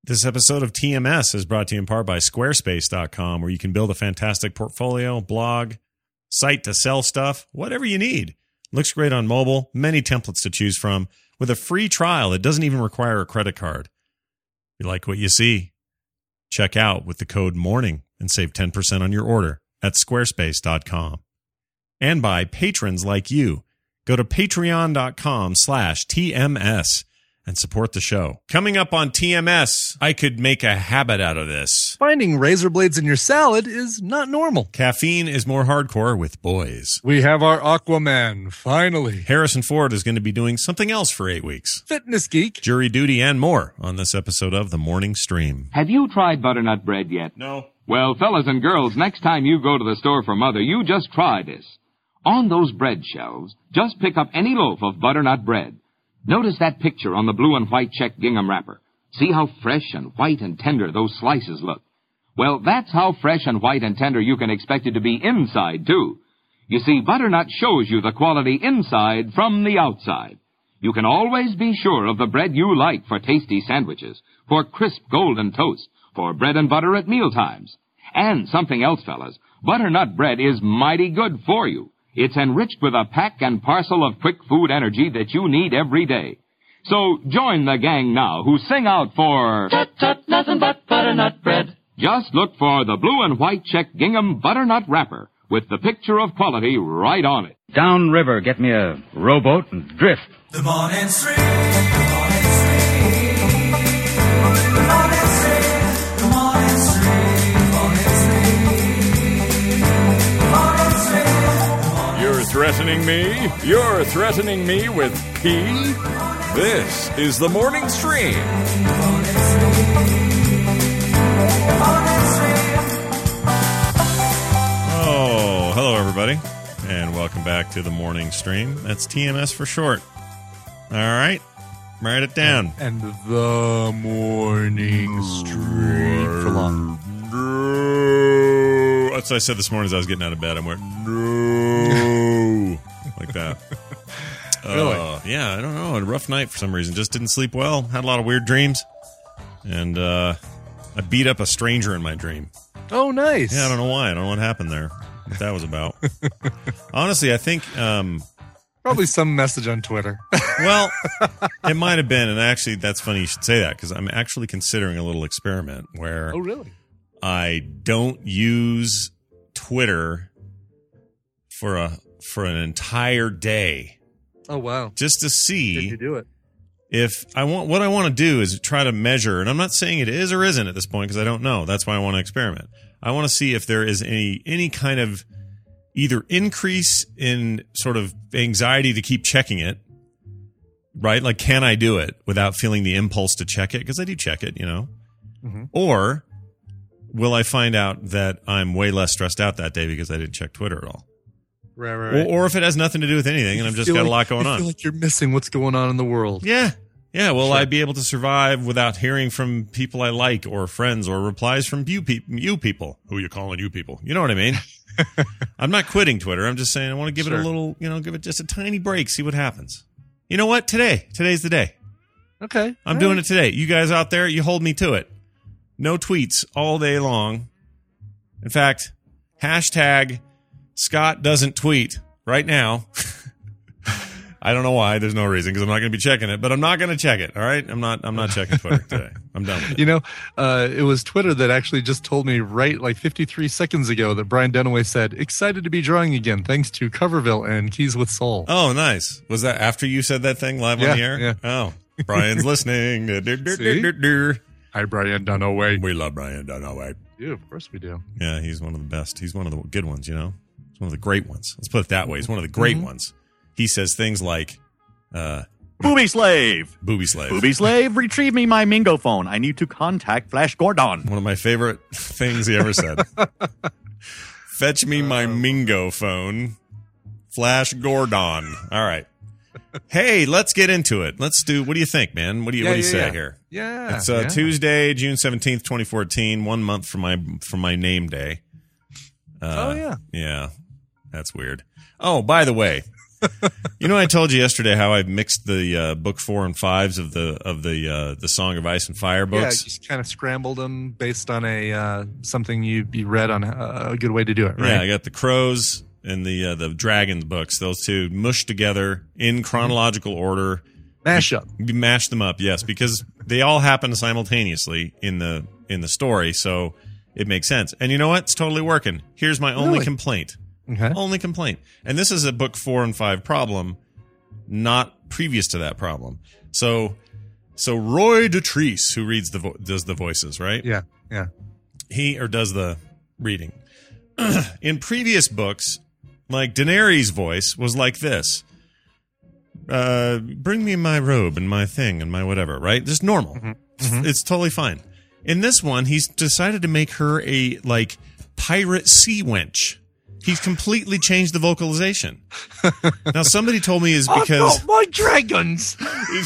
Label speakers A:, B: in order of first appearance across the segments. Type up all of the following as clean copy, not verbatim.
A: This episode of TMS is brought to you in part by Squarespace.com, where you can build a fantastic portfolio, blog, site to sell stuff, whatever you need. Looks great on mobile, many templates to choose from, with a free trial that doesn't even require a credit card. If you like what you see, check out with the code MORNING and save 10% on your order at Squarespace.com. And by patrons like you. Go to patreon.com/TMS. and support the show. Coming up on TMS, I could make a habit out of this.
B: Finding razor blades in your salad is not normal.
A: Caffeine is more hardcore with boys.
B: We have our Aquaman, finally.
A: Harrison Ford is going to be doing something else for 8 weeks.
B: Fitness geek.
A: Jury duty and more on this episode of The Morning Stream.
C: Have you tried butternut bread yet?
A: No.
C: Well, fellas and girls, next time you go to the store for Mother, you just try this. On those bread shelves, just pick up any loaf of butternut bread. Notice that picture on the blue and white check gingham wrapper. See how fresh and white and tender those slices look. Well, that's how fresh and white and tender you can expect it to be inside, too. You see, butternut shows you the quality inside from the outside. You can always be sure of the bread you like for tasty sandwiches, for crisp golden toast, for bread and butter at mealtimes. And something else, fellas, butternut bread is mighty good for you. It's enriched with a pack and parcel of quick food energy that you need every day. So join the gang now who sing out for
D: Tut tut, nothing but butternut bread.
C: Just look for the blue and white check gingham butternut wrapper with the picture of quality right on it.
E: Downriver, get me a rowboat and drift.
F: The morning stream, the morning stream, the morning stream, the morning stream, the morning stream, the morning stream.
G: You're threatening me? You're threatening me with P? This is the Morning Stream.
A: Oh, hello everybody, and welcome back to the Morning Stream. That's TMS for short. All right, write it down.
B: And the morning stream. For long.
A: No. That's what I said this morning as I was getting out of bed. I went, no. Like that.
B: Really?
A: Yeah, I don't know. A rough night for some reason. Just didn't sleep well. Had a lot of weird dreams. And I beat up a stranger in my dream.
B: Oh, nice.
A: Yeah, I don't know why. I don't know what happened there. What that was about. Honestly, I think...
B: Probably some message on Twitter.
A: Well, it might have been. And actually, that's funny you should say that, because I'm actually considering a little experiment where...
B: Oh, really?
A: I don't use Twitter for an entire day.
B: Oh, wow.
A: Just to see...
B: Did you do it?
A: If I want, what I want to do is try to measure, and I'm not saying it is or isn't at this point because I don't know. That's why I want to experiment. I want to see if there is any kind of either increase in sort of anxiety to keep checking it, right? Like, can I do it without feeling the impulse to check it? Because I do check it, you know.
B: Mm-hmm.
A: Or will I find out that I'm way less stressed out that day because I didn't check Twitter at all?
B: Right.
A: Or if it has nothing to do with anything and I've just got a lot going on.
B: I feel like you're missing what's going on in the world.
A: Yeah. Will
B: Sure.
A: I be able to survive without hearing from people I like or friends or replies from you people? Who you calling you people? You know what I mean? I'm not quitting Twitter. I'm just saying I want to give it a little, give it just a tiny break, see what happens. You know what? Today's the day.
B: Okay.
A: I'm doing it today. You guys out there, you hold me to it. No tweets all day long. In fact, hashtag Scott doesn't tweet right now. I don't know why. There's no reason because I'm not going to be checking it, but I'm not going to check it. All right. I'm not checking Twitter today. I'm done with it.
B: It was Twitter that actually just told me right like 53 seconds ago that Brian Dunaway said, excited to be drawing again. Thanks to Coverville and Keys with Soul.
A: Oh, nice. Was that after you said that thing live on the air?
B: Yeah.
A: Oh, Brian's listening.
B: Hi, Brian Dunaway.
A: We love Brian Dunaway.
B: Yeah, of course we do.
A: Yeah, he's one of the best. He's one of the good ones, He's one of the great ones. Let's put it that way. He's one of the great ones. He says things like,
H: Booby slave.
A: Booby slave.
H: Booby slave, retrieve me my Mingo phone. I need to contact Flash Gordon.
A: One of my favorite things he ever said. Fetch me my Mingo phone. Flash Gordon. All right. Hey, let's get into it. What do you think, man? What do you say here?
B: Yeah.
A: It's Tuesday, June 17th, 2014, 1 month from my name day.
B: Oh, yeah.
A: Yeah. That's weird. Oh, by the way, You know, I told you yesterday how I mixed the book 4 and 5s of the Song of Ice and Fire
B: Yeah,
A: books.
B: just kind of scrambled them based on a something you read on a good way to do it, right?
A: Yeah, I got the Crows and the Dragons books. Those two mushed together in chronological order.
B: Mash up.
A: You mash them up, yes, because they all happen simultaneously in the story, so it makes sense. And you know what? It's totally working. Here's my only
B: Really?
A: complaint.
B: Okay.
A: Only complaint. And this is a book 4 and 5 problem, not previous to that problem. So Roy Dotrice, who reads does the voices, right?
B: Yeah.
A: He does the reading. In previous books, like Daenerys' voice was like this. Bring me my robe and my thing and my whatever, right? Just normal.
B: Mm-hmm.
A: It's totally fine. In this one, he's decided to make her a like pirate sea wench. He's completely changed the vocalization. Now, somebody told me is because
B: my dragons.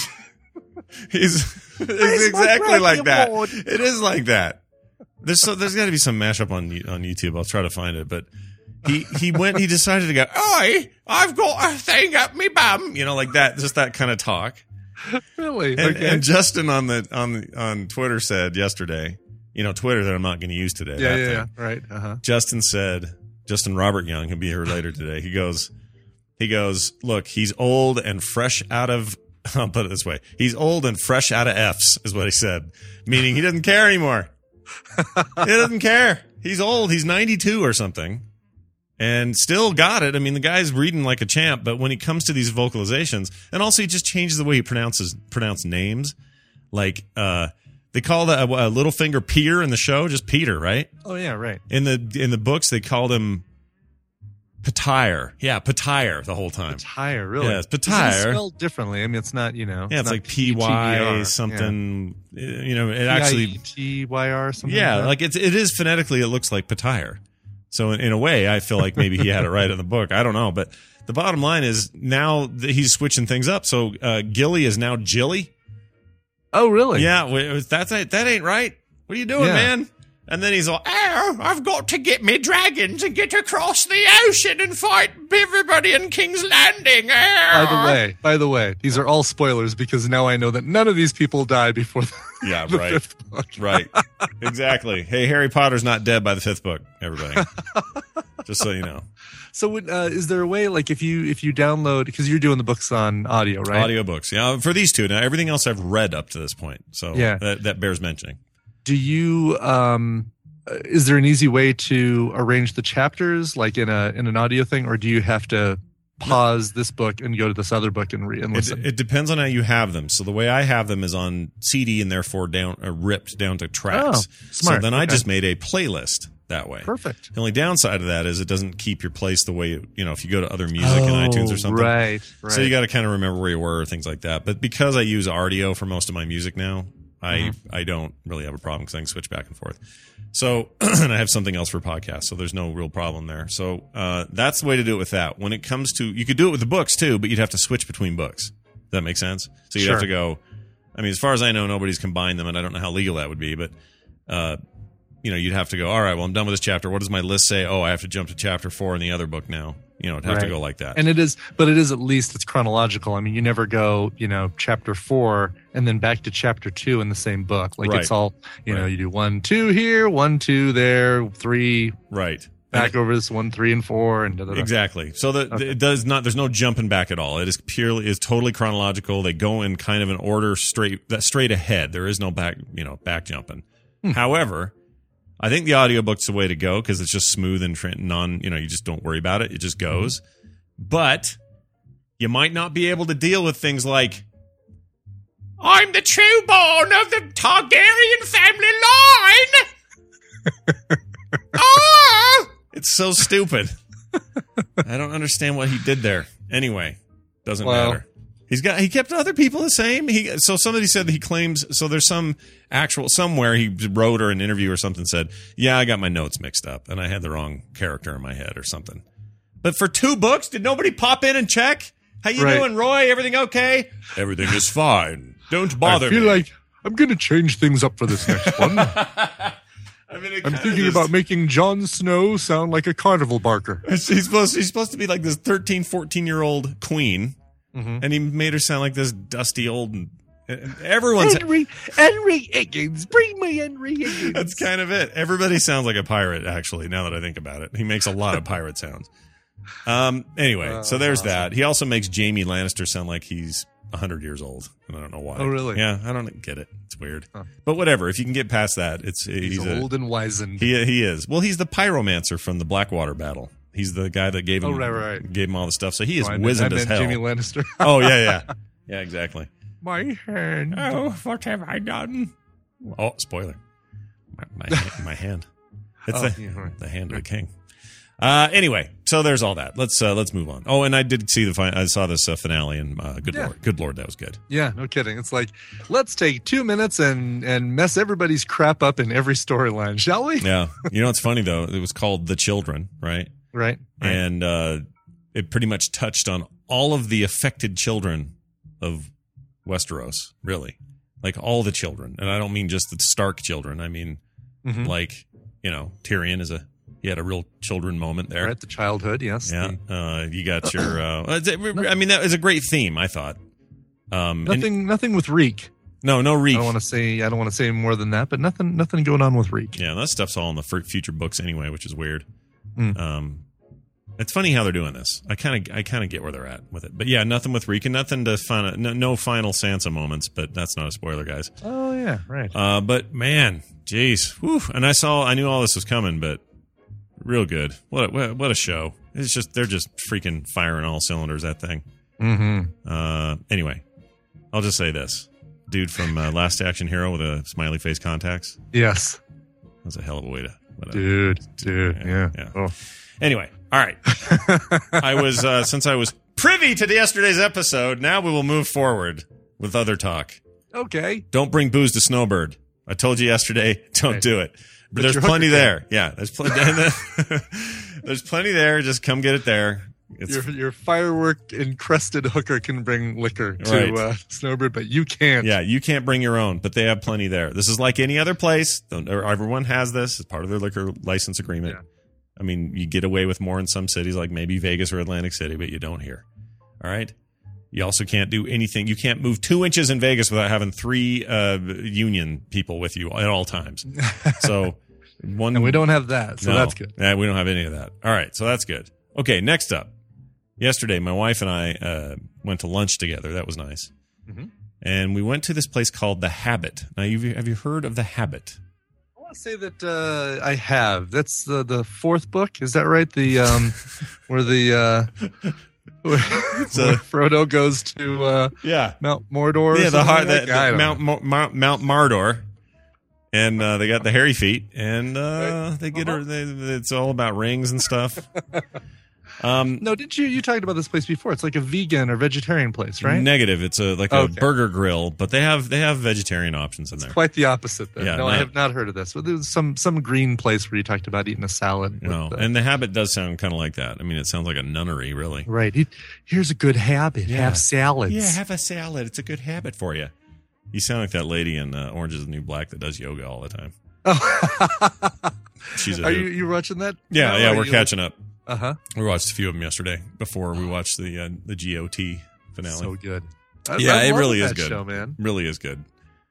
A: he's exactly like that. It is like that. There's got to be some mashup on YouTube. I'll try to find it, but he decided to go, I've got a thing up me bum, like that, just that kind of talk.
B: Really?
A: And,
B: Okay.
A: and Justin on Twitter said yesterday, Twitter that I'm not going to use today. that
B: Yeah.
A: thing.
B: Right. Uh-huh.
A: Justin Robert Young, he'll be here later today. He goes, look, he's old and fresh out of, I'll put it this way. He's old and fresh out of F's is what he said, meaning he doesn't care anymore. He doesn't care. He's old. He's 92 or something and still got it. I mean, the guy's reading like a champ, but when he comes to these vocalizations, and also he just changes the way he pronounce names. Like, they call that Littlefinger Peter in the show, just Peter, right?
B: Oh yeah, right.
A: In the books, they called him Patire. Yeah, Patire the whole time.
B: Patire, really?
A: Yeah, it's
B: It's
A: Patire.
B: spelled differently. I mean, it's not,
A: Yeah, it's
B: not
A: like PY
B: PTYR.
A: something. It actually.
B: PIETYR or something.
A: Yeah,
B: like
A: like it is phonetically, it looks like Patire. So in a way, I feel like maybe he had it right in the book. I don't know, but the bottom line is now that he's switching things up. So Gilly is now Jilly.
B: that. Oh, really?
A: Yeah, that ain't right. What are you doing,
B: Yeah.
A: man? And then he's all, I've got to get me dragons and get across the ocean and fight everybody in King's Landing.
B: By the way, these are all spoilers because now I know that none of these people die before
A: Yeah,
B: the
A: right.
B: 5th book.
A: Right. Exactly. Hey, Harry Potter's not dead by the 5th book, everybody. Just so you know.
B: So, is there a way, like, if you download, because you're doing the books on audio, right?
A: Audiobooks. Yeah, for these two. Now, everything else I've read up to this point. So
B: Yeah.
A: that bears mentioning.
B: Do you? Is there an easy way to arrange the chapters, like in an audio thing, or do you have to pause this book and go to this other book and listen?
A: It depends on how you have them. So the way I have them is on CD and therefore ripped down to tracks.
B: Oh, smart.
A: So then I
B: Okay.
A: just made a playlist that way.
B: Perfect.
A: The only downside of that is it doesn't keep your place the way, if you go to other music in iTunes or something.
B: Right.
A: So you got to kind of remember where you were or things like that. But because I use Rdio for most of my music now, I don't really have a problem because I can switch back and forth. So, and I have something else for podcasts, so there's no real problem there. So that's the way to do it with that. When it comes to, you could do it with the books too, but you'd have to switch between books. Does that make sense? So you'd have to go, I mean, as far as I know, nobody's combined them, and I don't know how legal that would be, but you'd have to go, all right, well, I'm done with this chapter. What does my list say? Oh, I have to jump to chapter 4 in the other book now. It'd have to go like that.
B: And it is at least it's chronological. I mean, you never go, chapter 4 and then back to chapter 2 in the same book. Like
A: Right.
B: it's all, you do 1, 2 here, 1, 2 there, 3
A: Right.
B: back over this 1, 3, and 4, and
A: Exactly. So it does not. There's no jumping back at all. It is totally chronological. They go in kind of an order straight ahead. There is no back back jumping. However, I think the audiobook's the way to go because it's just smooth and you just don't worry about it. It just goes. But you might not be able to deal with things like, I'm the true born of the Targaryen family line. It's so stupid. I don't understand what he did there. Anyway, doesn't matter. He kept other people the same. So somebody said that he claims, so there's somewhere he wrote or an interview or something said, yeah, I got my notes mixed up and I had the wrong character in my head or something. But for 2 books, did nobody pop in and check? How you doing, Roy? Everything okay? Everything is fine. Don't bother me.
B: I feel like I'm going to change things up for this next one.
A: I mean, it
B: I'm
A: kinda
B: thinking
A: just-
B: about making Jon Snow sound like a carnival barker.
A: She's supposed to be like this 13, 14-year-old queen, and he made her sound like this dusty old. Everyone's
B: Henry Higgins, bring me Henry Higgins.
A: that's kind of it. Everybody sounds like a pirate. Actually, now that I think about it, he makes a lot of pirate sounds. Anyway, so there's that. He also makes Jaime Lannister sound like he's 100 years old, and I don't know why.
B: Oh, really?
A: Yeah, I don't get it. It's weird, but whatever. If you can get past that, he's
B: old and wizened.
A: He is. Well, he's the pyromancer from the Blackwater battle. He's the guy that gave him gave him all the stuff. So he is wizened as hell.
B: Jaime Lannister.
A: Oh yeah, exactly.
B: My hand.
A: Oh, what have I done? Oh, spoiler. My hand. It's the hand of the king. Anyway, so there's all that. Let's move on. Oh, and I did see I saw this finale, and good lord, that was good.
B: Yeah, no kidding. It's like, let's take 2 minutes and mess everybody's crap up in every storyline, shall we?
A: Yeah. You know what's funny though? It was called The Children, right?
B: Right.
A: And it pretty much touched on all of the affected children of Westeros, really, like all the children, and I don't mean just the Stark children. I mean, like Tyrion he had a real children moment there.
B: Right, the childhood, yes.
A: Yeah, you got your. I mean, that was a great theme. I thought.
B: Nothing with Reek.
A: No Reek.
B: I don't want to say more than that, but nothing going on with Reek.
A: Yeah, that stuff's all in the future books anyway, which is weird. It's funny how they're doing this. I kind of get where they're at with it, but yeah, nothing with Reek and nothing to no final Sansa moments, but that's not a spoiler, guys.
B: Oh yeah, right.
A: But man, jeez, and I knew all this was coming, but real good. What a show! It's just they're just freaking firing all cylinders, that thing. Anyway, I'll just say this: dude from Last Action Hero with a smiley face contacts.
B: Yes,
A: that's a hell of a way to.
B: Dude, yeah. Oh.
A: Anyway, all right. I was since I was privy to yesterday's episode. Now we will move forward with other talk.
B: Okay.
A: Don't bring booze to Snowbird. I told you yesterday. Don't do it. But there's plenty there. Yeah, there's plenty. There's plenty there. Just come get it there.
B: Your firework encrusted hooker can bring liquor to Snowbird, but you can't.
A: Yeah, you can't bring your own, but they have plenty there. This is like any other place. Everyone has this as part of their liquor license agreement. Yeah. I mean, you get away with more in some cities, like maybe Vegas or Atlantic City, but you don't here. All right. You also can't do anything. You can't move 2 inches in Vegas without having 3 union people with you at all times. So
B: and we don't have that, so that's good.
A: Yeah, we don't have any of that. All right, so that's good. Okay, next up. Yesterday, my wife and I went to lunch together. That was nice. And we went to this place called The Habit. Now, have you heard of The Habit?
B: I want to say that I have. That's the 4th book. Is that right? The where where Frodo goes to Mount Mordor.
A: Yeah, Mount Mardor. And they got the hairy feet, and they get her. It's all about rings and stuff.
B: No, didn't you talked about this place before? It's like a vegan or vegetarian place, right?
A: Negative. It's a burger grill, but they have vegetarian options in there.
B: Quite the opposite. Then.
A: Yeah,
B: I have not heard of this. But there's some green place where you talked about eating a salad.
A: And The Habit does sound kind of like that. I mean, it sounds like a nunnery, really.
B: Right. Here's a good habit. Yeah. Have salads.
A: Yeah, have a salad. It's a good habit for you. You sound like that lady in Orange is the New Black that does yoga all the time.
B: Oh.
A: Are
B: you watching that?
A: Yeah, we're catching up.
B: We
A: watched a few of them yesterday before we watched the GOT finale.
B: So good.
A: It really is good.
B: Show, man.
A: Really is good.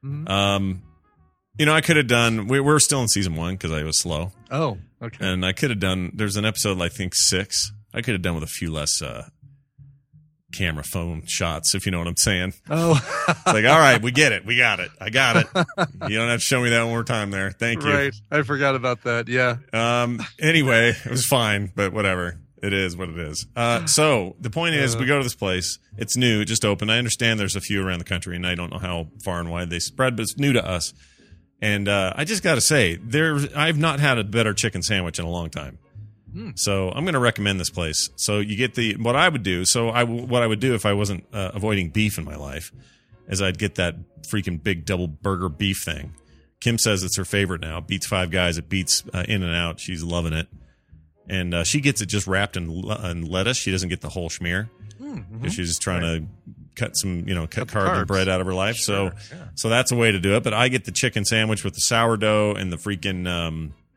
A: I could have done. We're still in season 1 because I was slow.
B: Oh, okay.
A: And I could have done. There's an episode, I think 6. I could have done with a few less camera phone shots, if you know what I'm saying.
B: Oh,
A: it's like, all right, we get it. We got it. I got it. You don't have to show me that one more time there. Thank you.
B: Right. I forgot about that. Yeah.
A: Anyway, it was fine, but whatever. It is what it is. So the point is, we go to this place. It's new, just opened. I understand there's a few around the country, and I don't know how far and wide they spread, but it's new to us. And I just got to say, I've not had a better chicken sandwich in a long time. So I'm going to recommend this place. So you get what I would do. What I would do if I wasn't avoiding beef in my life is I'd get that freaking big double burger beef thing. Kim says it's her favorite now. Beats Five Guys. It beats In-N-Out. She's loving it. And she gets it just wrapped in lettuce. She doesn't get the whole schmear because she's just trying to cut some, cut carb and bread out of her life. Sure, so that's a way to do it. But I get the chicken sandwich with the sourdough and the freaking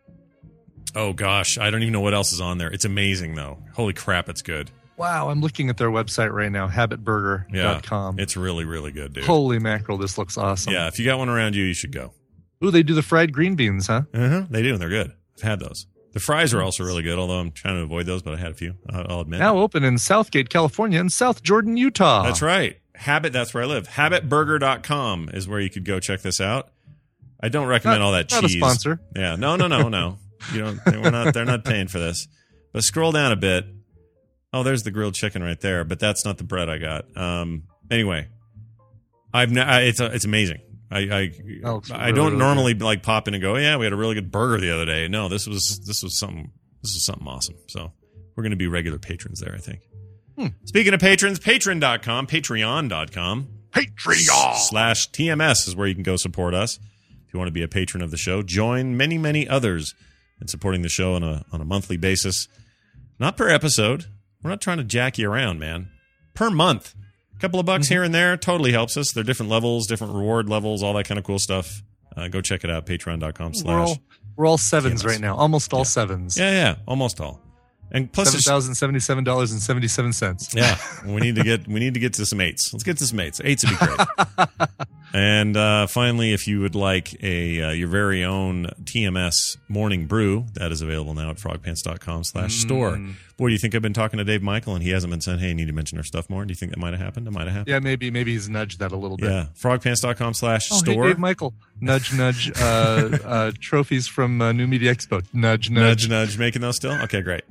A: Oh, gosh. I don't even know what else is on there. It's amazing, though. Holy crap, it's good.
B: Wow, I'm looking at their website right now, habitburger.com.
A: It's really, really good, dude.
B: Holy mackerel, this looks awesome.
A: Yeah, if you got one around you, you should go.
B: Ooh, they do the fried green beans, huh?
A: Uh-huh, they do, and they're good. I've had those. The fries are also really good, although I'm trying to avoid those, but I had a few, I'll admit.
B: Now open in Southgate, California, and South Jordan, Utah.
A: That's right. That's where I live. Habitburger.com is where you could go check this out. I don't recommend all that cheese.
B: Not a sponsor.
A: Yeah, no. You don't. They're not paying for this. But scroll down a bit. Oh, there's the grilled chicken right there, but that's not the bread I got. Anyway, it's amazing. I don't normally like pop in and go, yeah, we had a really good burger the other day. No, this was something awesome. So we're going to be regular patrons there, I think. Speaking of patrons, patreon.com /TMS is where you can go support us. If you want to be a patron of the show, join many, many others in supporting the show on a monthly basis. Not per episode. We're not trying to jack you around, man. Per month. A couple of bucks here and there totally helps us. They're different levels, different reward levels, all that kind of cool stuff. Go check it out, patreon.com /
B: We're all sevens right now. Almost all sevens.
A: Yeah, almost all. And plus
B: $7,077.77.
A: Yeah, we need to get to some eights. Let's get to some eights. Eights would be great. And finally, if you would like your very own TMS morning brew, that is available now at frogpants.com /store. Boy, do you think I've been talking to Dave Michael and he hasn't been saying, hey, you need to mention our stuff more? Do you think that might have happened? It might have happened.
B: Yeah, maybe he's nudged that a little bit.
A: Yeah, frogpants.com /store.
B: Oh, hey, Dave Michael. Nudge. Trophies from New Media Expo. Nudge.
A: Making those still? Okay, great.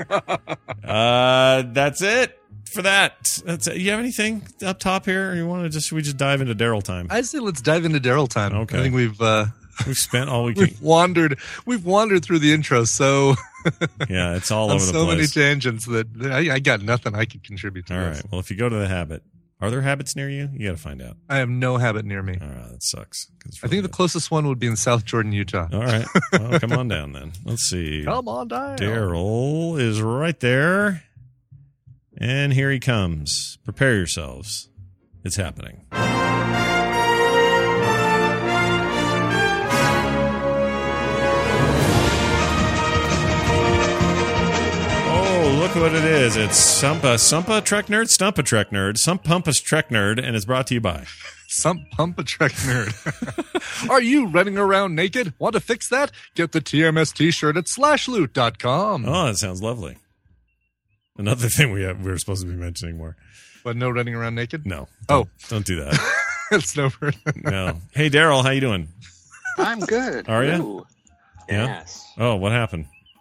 A: That's it for that. That's it. You have anything up top here, or should we just dive into Daryl time?
B: I say let's dive into Daryl time.
A: Okay.
B: I think we've
A: spent all week.
B: We've wandered through the intro, so
A: yeah, it's all over the place.
B: So many tangents that I got nothing I could contribute to.
A: All
B: this.
A: right. Well, if you go to the Habit, are there Habits near you? You got to find out.
B: I have no Habit near me.
A: All right, that sucks.
B: I think the closest one would be in South Jordan, Utah.
A: All right. Well, come on down then. Let's see.
B: Come on down.
A: Daryl is right there. And here he comes. Prepare yourselves. It's happening. Oh, look what it is. It's Sumpa Trek Nerd, Stumpa Trek Nerd, Pumpus Trek Nerd, and it's brought to you by
B: Pumpa Trek Nerd. Are you running around naked? Want to fix that? Get the TMS t-shirt at slashloot.com.
A: Oh, that sounds lovely. Another thing we're supposed to be mentioning more.
B: But no running around naked?
A: No. Don't do that.
B: It's no further.
A: No. Hey, Daryl, how you doing?
I: I'm good.
A: Are you?
I: Ooh.
A: Yeah?
I: Yes.
A: Oh, what happened?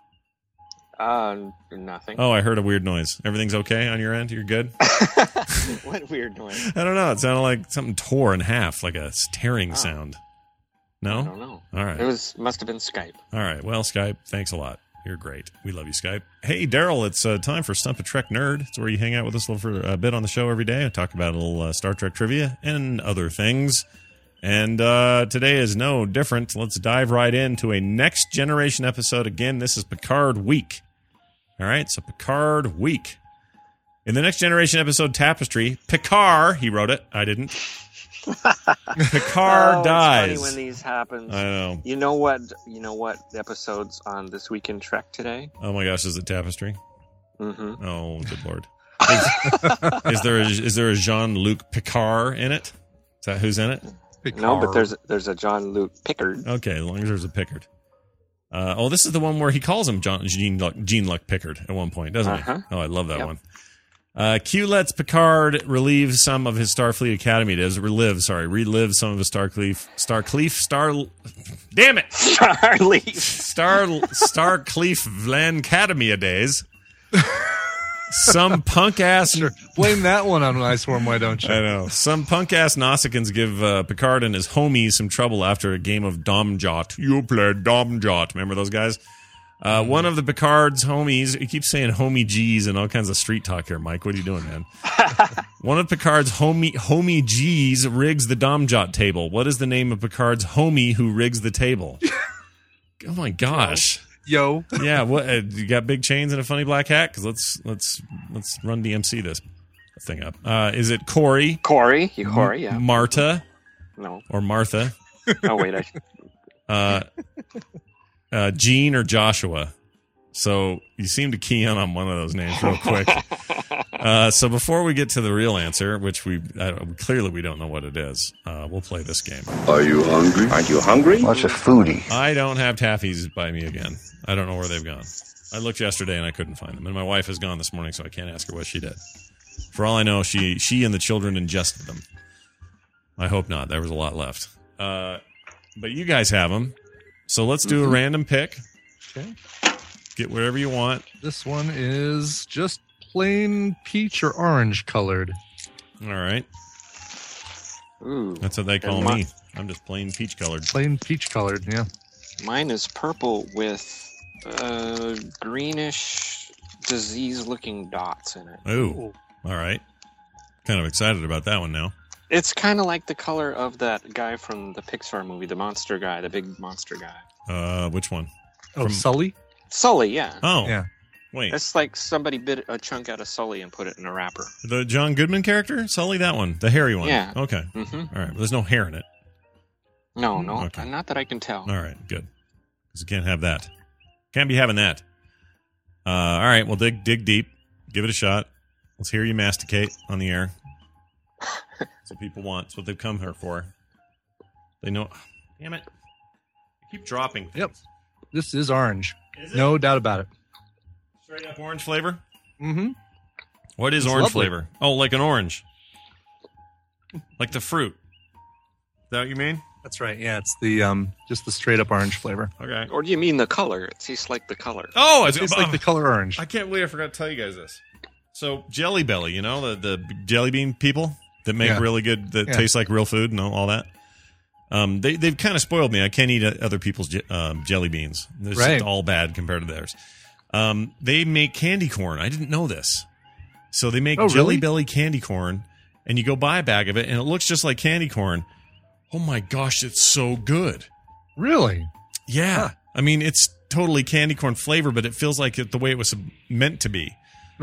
I: Nothing.
A: Oh, I heard a weird noise. Everything's okay on your end? You're good?
I: What weird noise?
A: I don't know. It sounded like something tore in half, like a tearing sound. No?
I: I don't know.
A: All right.
I: Must have been Skype.
A: All right. Well, Skype, thanks a lot. You're great. We love you, Skype. Hey, Daryl, it's time for Stump a Trek Nerd. It's where you hang out with us for a bit on the show every day and talk about a little Star Trek trivia and other things. And today is no different. Let's dive right into a Next Generation episode. Again, this is Picard Week. All right, so Picard Week. In the Next Generation episode Tapestry, Picard, he wrote it. I didn't. Picard dies.
I: It's funny when these happen.
A: I know.
I: You know what episode's on This Week in Trek today?
A: Oh my gosh, is it Tapestry?
I: Mm-hmm.
A: Oh, good Lord. Is there a Jean-Luc Picard in it? Is that who's in it?
I: Picard. No, but there's a Jean-Luc Picard.
A: Okay, as long as there's a Pickard. This is the one where he calls him Jean-Luc Picard at one point, doesn't he? Oh, I love that one. Q lets Picard relive some of his Starfleet Academy days. Relive some of his Starcleaf Vlancademia days. Some punk ass.
B: Sure. Blame that one on Ice Worm, why don't you?
A: I know. Some punk ass Nausicaans give Picard and his homies some trouble after a game of Domjot. You played Domjot. Remember those guys? One of the Picard's homies, he keeps saying homie G's and all kinds of street talk here, Mike. What are you doing, man? One of Picard's homie G's rigs the Domjot table. What is the name of Picard's homie who rigs the table? Oh my gosh.
B: Yo.
A: Yeah, what you got big chains and a funny black hat? Because let's run DMC this thing up. Is it Corey?
I: Corey, yeah.
A: Marta?
I: No.
A: Or Martha?
I: Oh wait,
A: Gene or Joshua. So you seem to key in on one of those names real quick. So before we get to the real answer, which clearly we don't know what it is, we'll play this game.
J: Are you hungry? Are you hungry?
K: What's a foodie?
A: I don't have taffies by me again. I don't know where they've gone. I looked yesterday and I couldn't find them. And my wife is gone this morning, so I can't ask her what she did. For all I know, she and the children ingested them. I hope not. There was a lot left. But you guys have them. So let's do a random pick.
B: Okay.
A: Get whatever you want.
B: This one is just plain peach or orange colored.
A: All right.
I: Ooh.
A: That's what they call me. I'm just plain peach colored.
B: Plain peach colored, yeah.
I: Mine is purple with greenish disease-looking dots in it.
A: Ooh. All right. Kind of excited about that one now.
I: It's kind of like the color of that guy from the Pixar movie, the monster guy, the big monster guy.
A: Which one?
B: From Sully?
I: Sully, yeah.
A: Oh.
B: Yeah.
A: Wait.
I: It's like somebody bit a chunk out of Sully and put it in a wrapper.
A: The John Goodman character? Sully, that one. The hairy one.
I: Yeah.
A: Okay.
I: Mm-hmm.
A: All right. There's no hair in it.
I: No,
A: Okay.
I: not that I can tell.
A: All right. Good. Because you can't have that. Can't be having that. All right. Well, dig deep. Give it a shot. Let's hear you masticate on the air. That's what people want. It's what they've come here for. They know. Damn it. I keep dropping.
B: Yep. This is orange.
A: Is it?
B: No doubt about it.
A: Straight up orange flavor?
B: Mm-hmm.
A: What is
B: It's
A: orange
B: lovely.
A: flavor? Oh, like an orange. Like the fruit. Is that what you mean?
B: That's right. Yeah, it's the just the straight up orange flavor.
A: Okay.
I: Or do you mean the color? It tastes like the color.
A: Oh,
B: It tastes like the color orange.
A: I can't believe I forgot to tell you guys this. So Jelly Belly, you know, the jelly bean people that make really good, that taste like real food and all that. They've kind of spoiled me. I can't eat other people's jelly beans. They're just all bad compared to theirs. They make candy corn. I didn't know this. So they make Jelly Belly candy corn, and you go buy a bag of it, and it looks just like candy corn. Oh my gosh, it's so good.
B: Really?
A: Yeah.
B: Huh.
A: I mean, it's totally candy corn flavor, but it feels like it the way it was meant to be.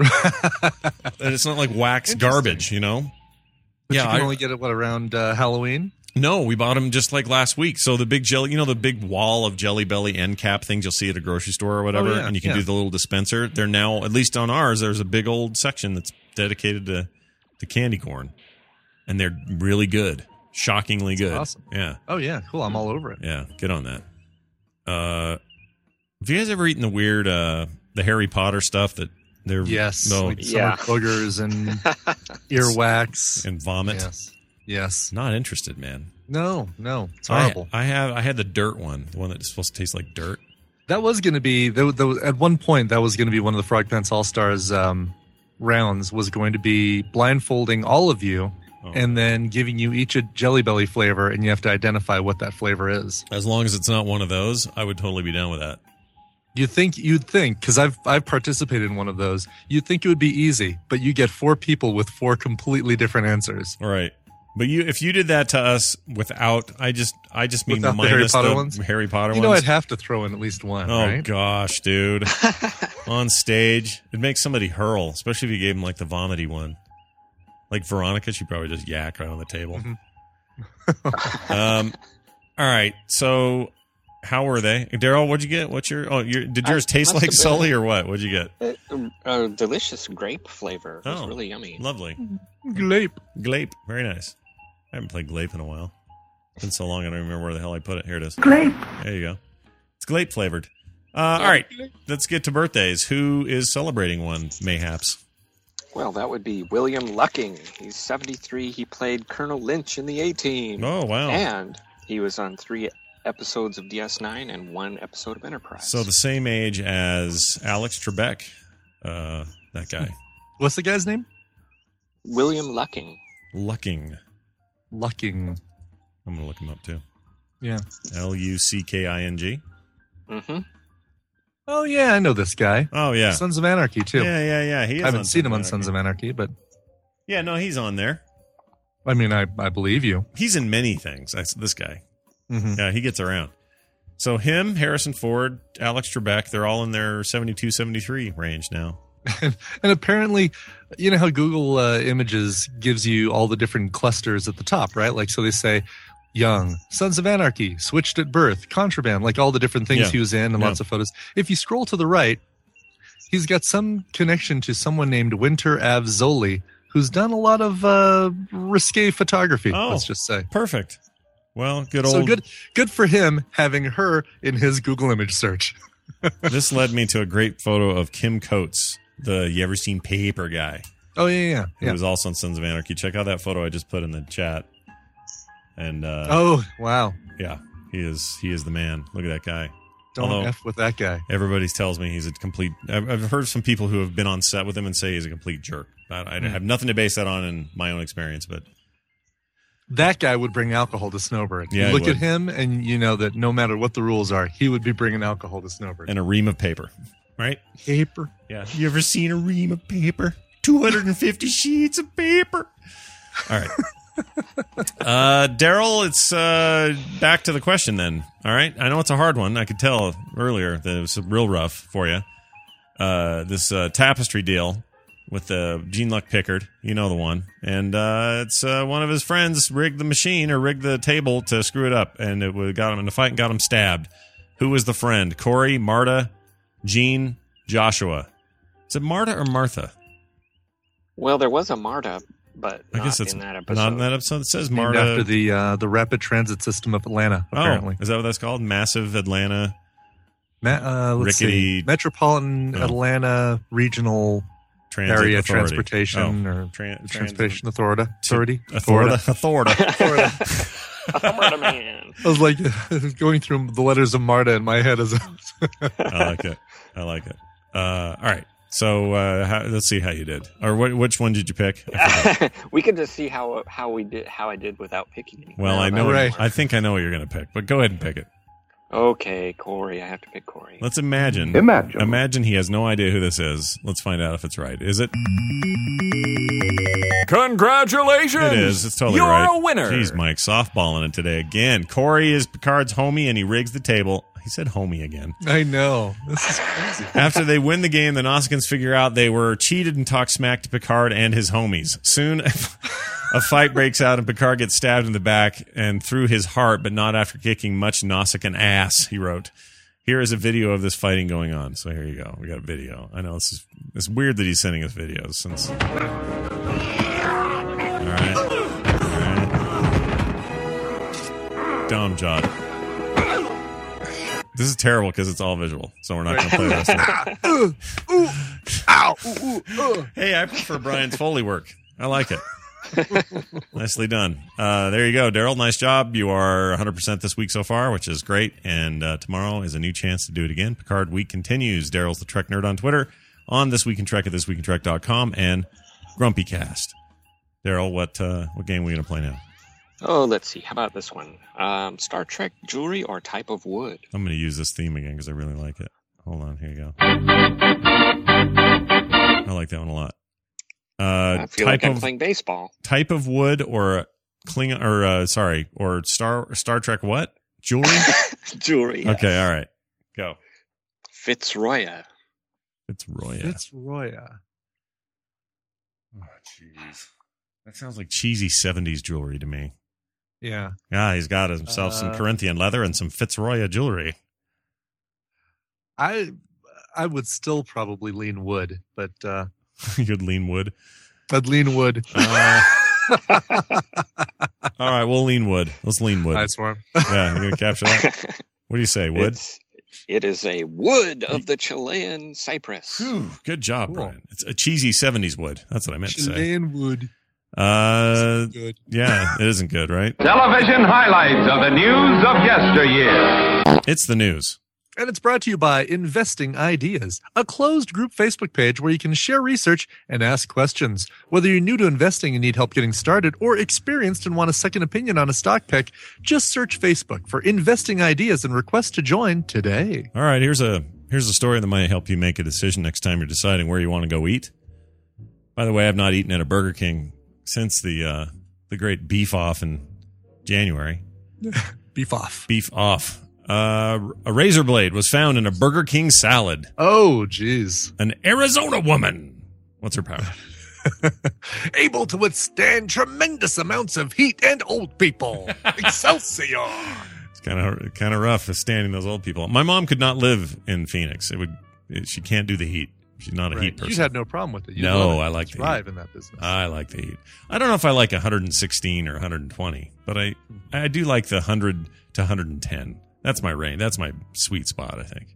A: And it's not like wax garbage, you know?
B: But you can only get it, around Halloween?
A: No, we bought them just like last week. So the big jelly, you know, the big wall of Jelly Belly end cap things you'll see at a grocery store or whatever, and you can do the little dispenser. They're now, at least on ours, there's a big old section that's dedicated to candy corn. And they're really good. Shockingly good.
B: Awesome.
A: Yeah.
B: Oh, yeah. Cool. I'm all over it.
A: Yeah. Get on that. Have you guys ever eaten the weird, the Harry Potter stuff that they're...
B: Yes.
A: No,
B: Like summer boogers and earwax.
A: And vomit?
B: Yes.
A: Not interested, man.
B: No. It's horrible.
A: I had the dirt one, the one that's supposed to taste like dirt.
B: That was going to be, at one point, that was going to be one of the Frog Pants All-Stars rounds, was going to be blindfolding all of you and then giving you each a Jelly Belly flavor, and you have to identify what that flavor is.
A: As long as it's not one of those, I would totally be down with that.
B: You'd think, because I've participated in one of those, you'd think it would be easy, but you get 4 people with 4 completely different answers.
A: All right. But if you did that to us without, I just mean
B: Without
A: minus
B: the Harry Potter ones?
A: You know,
B: I'd have to throw in at least one, right?
A: Oh, gosh, dude. On stage, it'd make somebody hurl, especially if you gave them like the vomity one. Like Veronica, she'd probably just yak right on the table.
B: Mm-hmm.
A: All right. So how were they? Daryl, what'd you get? Did yours taste like Sully or what? What'd you get?
I: A delicious grape flavor. It was really yummy.
A: Lovely.
B: Glape.
A: Very nice. I haven't played Glape in a while. It's been so long I don't remember where the hell I put it. Here it is.
F: Glape.
A: There you go. It's Glape flavored. All right. Let's get to birthdays. Who is celebrating one, mayhaps?
I: Well, that would be William Lucking. He's 73. He played Colonel Lynch in the A-Team.
A: Oh, wow.
I: And he was on 3 episodes of DS9 and 1 episode of Enterprise.
A: So the same age as Alex Trebek, that guy.
B: What's the guy's name?
I: William Lucking.
B: Lucking.
A: I'm going to look him up, too.
B: Yeah.
A: Lucking.
I: Mm-hmm.
B: Oh, yeah, I know this guy.
A: Oh, yeah.
B: Sons of Anarchy, too.
A: Yeah. He is
B: I haven't seen him on Sons of Anarchy, but...
A: Yeah, no, he's on there.
B: I mean, I believe you.
A: He's in many things. That's this guy.
B: Mm-hmm.
A: Yeah, he gets around. So him, Harrison Ford, Alex Trebek, they're all in their 72, 73 range now.
B: And apparently, you know how Google Images gives you all the different clusters at the top, right? Like, so they say, young, Sons of Anarchy, Switched at Birth, Contraband, like all the different things he was in and lots of photos. If you scroll to the right, he's got some connection to someone named Winter Avzoli, who's done a lot of risque photography, let's just say.
A: Perfect. Well, good old...
B: So good for him having her in his Google image search.
A: This led me to a great photo of Kim Coates, the You Ever Seen Paper guy.
B: Oh, yeah.
A: Who was also on Sons of Anarchy. Check out that photo I just put in the chat. And
B: oh, wow.
A: Yeah, he is the man. Look at that guy.
B: Don't F with that guy.
A: Everybody tells me he's a complete... I've heard some people who have been on set with him and say he's a complete jerk. I have nothing to base that on in my own experience, but...
B: That guy would bring alcohol to Snowbird.
A: Yeah,
B: you look at him and you know that no matter what the rules are, he would be bringing alcohol to Snowbird.
A: And a ream of paper, right?
B: Paper.
A: Yeah. You ever seen a ream of paper? 250 sheets of paper. All right. Daryl, it's back to the question then. All right. I know it's a hard one. I could tell earlier that it was real rough for you. This tapestry deal with Gene-Luc Pickard, you know the one, and it's one of his friends rigged the machine or rigged the table to screw it up, and it got him in a fight and got him stabbed. Who was the friend? Corey, Marta, Gene, Joshua. Is it Marta or Martha?
I: Well, there was a Marta, but
A: I guess it's
I: in that episode.
A: Not in that episode. It says
B: Named
A: Marta
B: after the rapid transit system of Atlanta. Apparently,
A: is that what that's called? Massive Atlanta.
B: Let's
A: rickety
B: see. Metropolitan Atlanta Regional Area
A: Authority.
B: Transportation or Transportation Authority.
A: Authority.
B: I was like going through the letters of Marta in my head as
A: I like it. All right. So let's see how you did, or which one did you pick?
I: We could just see how I did without picking any.
A: Well, I know. Right. I think I know what you're going to pick, but go ahead and pick it.
I: Okay, Corey. I have to pick Corey.
A: Let's imagine he has no idea who this is. Let's find out if it's right. Is it?
G: Congratulations!
A: It is. It's totally
G: You're
A: right.
G: You're a winner.
A: Jeez, Mike, softballing it today again. Corey is Picard's homie, and he rigs the table. He said homie again.
B: I know. This is crazy.
A: After they win the game, the Nausicaans figure out they were cheated and talk smack to Picard and his homies. Soon, a fight breaks out, and Picard gets stabbed in the back and through his heart, but not after kicking much Nausicaan ass, he wrote. Here is a video of this fighting going on. So here you go. We got a video. I know it's weird that he's sending us videos since... All right. Dumb job. This is terrible because it's all visual, so we're not going to play that stuff. Hey, I prefer Brian's Foley work. I like it. Nicely done. There you go, Daryl. Nice job. You are 100% this week so far, which is great. And tomorrow is a new chance to do it again. Picard Week continues. Daryl's the Trek Nerd on Twitter, on This Week in Trek at thisweekintrek.com, and GrumpyCast. Daryl, what game are we going to play now?
I: Oh, let's see. How about this one? Star Trek jewelry or type of wood?
A: I'm going to use this theme again because I really like it. Hold on. Here you go. I like that one a lot.
I: I feel like I'm playing baseball.
A: Type of wood or or Star Trek what? Jewelry?
I: Jewelry. Yes.
A: Okay, all right. Go.
I: Fitzroya.
B: Fitzroya.
A: Oh, jeez. That sounds like cheesy 70s jewelry to me.
B: Yeah.
A: Yeah, he's got himself some Corinthian leather and some Fitzroya jewelry.
B: I would still probably lean wood, but...
A: You'd lean wood?
B: I'd lean wood.
A: All right, we'll lean wood. Let's lean wood.
B: Nice one.
A: Yeah, you're going to capture that? What do you say, wood?
I: It is a wood of the Chilean cypress.
A: Whew, good job, cool. Brian. It's a cheesy 70s wood. That's what I meant to say.
B: Chilean wood.
A: Good. Yeah, it isn't good, right?
K: Television highlights of the news of yesteryear.
A: It's the news.
B: And it's brought to you by Investing Ideas, a closed group Facebook page where you can share research and ask questions. Whether you're new to investing and need help getting started or experienced and want a second opinion on a stock pick, just search Facebook for Investing Ideas and request to join today.
A: All right, here's a story that might help you make a decision next time you're deciding where you want to go eat. By the way, I've not eaten at a Burger King since the great beef off in January.
B: Beef off.
A: Beef off. A razor blade was found in a Burger King salad.
B: Oh, jeez.
A: An Arizona woman. What's her power?
B: Able to withstand tremendous amounts of heat and old people. Excelsior!
A: It's kind of rough standing those old people. My mom could not live in Phoenix. She can't do the heat. She's not a heat person.
B: You had no problem with it.
A: No, I like the heat.
B: Thrive in that business.
A: I like the heat. I don't know if I like 116 or 120, but I do like the 100 to 110. That's my range. That's my sweet spot, I think.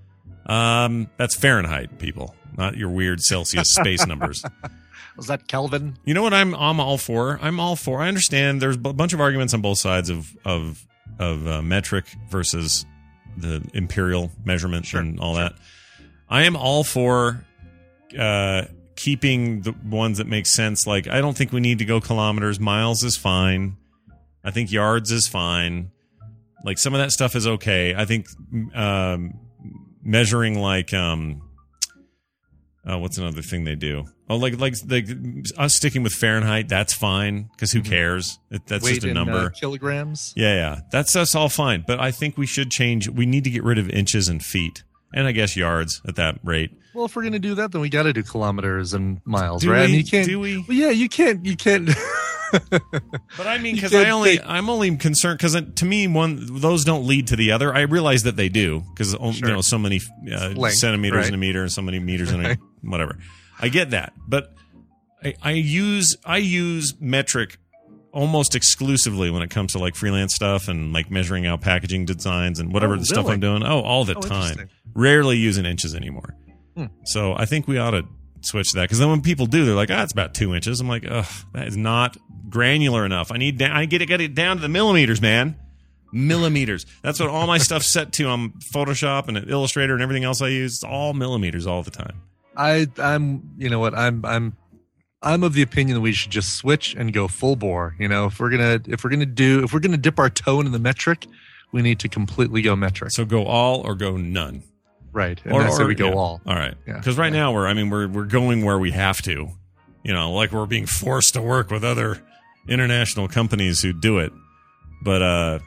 A: That's Fahrenheit, people, not your weird Celsius space numbers.
B: Was that Kelvin?
A: You know what I'm all for? I'm all for. I understand there's a bunch of arguments on both sides of metric versus the imperial measurement and all that. I am all for keeping the ones that make sense. Like, I don't think we need to go kilometers. Miles is fine. I think yards is fine. Like, some of that stuff is okay. I think measuring like what's another thing they do? Oh, like us sticking with Fahrenheit, that's fine because who cares? That's
B: weight
A: just a number.
B: In, kilograms.
A: Yeah, that's all fine. But I think we should change. We need to get rid of inches and feet, and I guess yards at that rate.
B: Well, if we're gonna do that, then we got to do kilometers and miles,
A: do
B: right?
A: We?
B: I mean, you can't.
A: Do we?
B: Well, yeah, you can't.
A: But I mean, because I'm only concerned because to me, those don't lead to the other. I realize that they do because so many centimeters in a meter and so many meters in a whatever. I get that, but I use metric almost exclusively when it comes to like freelance stuff and like measuring out packaging designs and whatever stuff I'm doing. All the time. Rarely using inches anymore. So I think we ought to switch that because then when people do, they're like, it's about 2 inches. I'm like, ugh, that is not granular enough. I get it down to the millimeters, man. Millimeters. That's what all my stuff's set to on Photoshop and Illustrator and everything else I use. It's all millimeters all the time.
B: I'm you know what, I'm of the opinion that we should just switch and go full bore. You know, if we're gonna dip our toe into the metric, we need to completely go metric.
A: So go all or go none.
B: Right. And I say we go all.
A: All right. Because right now we're going where we have to. You know, like we're being forced to work with other international companies who do it. But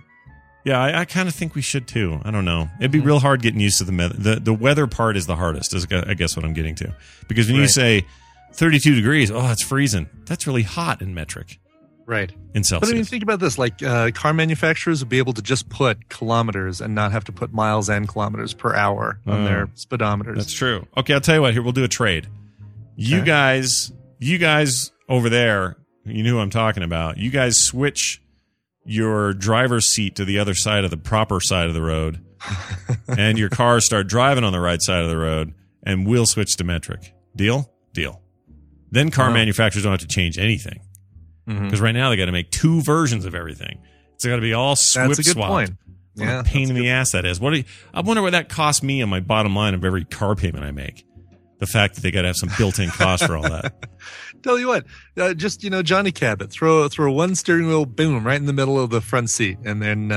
A: I kind of think we should too. I don't know. It'd be real hard getting used to the weather part is the hardest, is I guess what I'm getting to. Because when you say 32 degrees, it's freezing. That's really hot in metric.
B: Right.
A: In Celsius.
B: But I mean, think about this. Like car manufacturers would be able to just put kilometers and not have to put miles and kilometers per hour on their speedometers.
A: That's true. Okay, I'll tell you what. Here, we'll do a trade. You guys over there, you know who I'm talking about. You guys switch your driver's seat to the other side of the proper side of the road, and your cars start driving on the right side of the road, and we'll switch to metric. Deal? Deal. Then car manufacturers don't have to change anything. Because right now they got to make 2 versions of everything. It's got to be all swap.
B: That's a good point.
A: What a pain in the ass that is. I wonder what that costs me on my bottom line of every car payment I make. The fact that they got to have some built-in cost for all that.
B: Tell you what, just Johnny Cab it. Throw one steering wheel, boom, right in the middle of the front seat, and then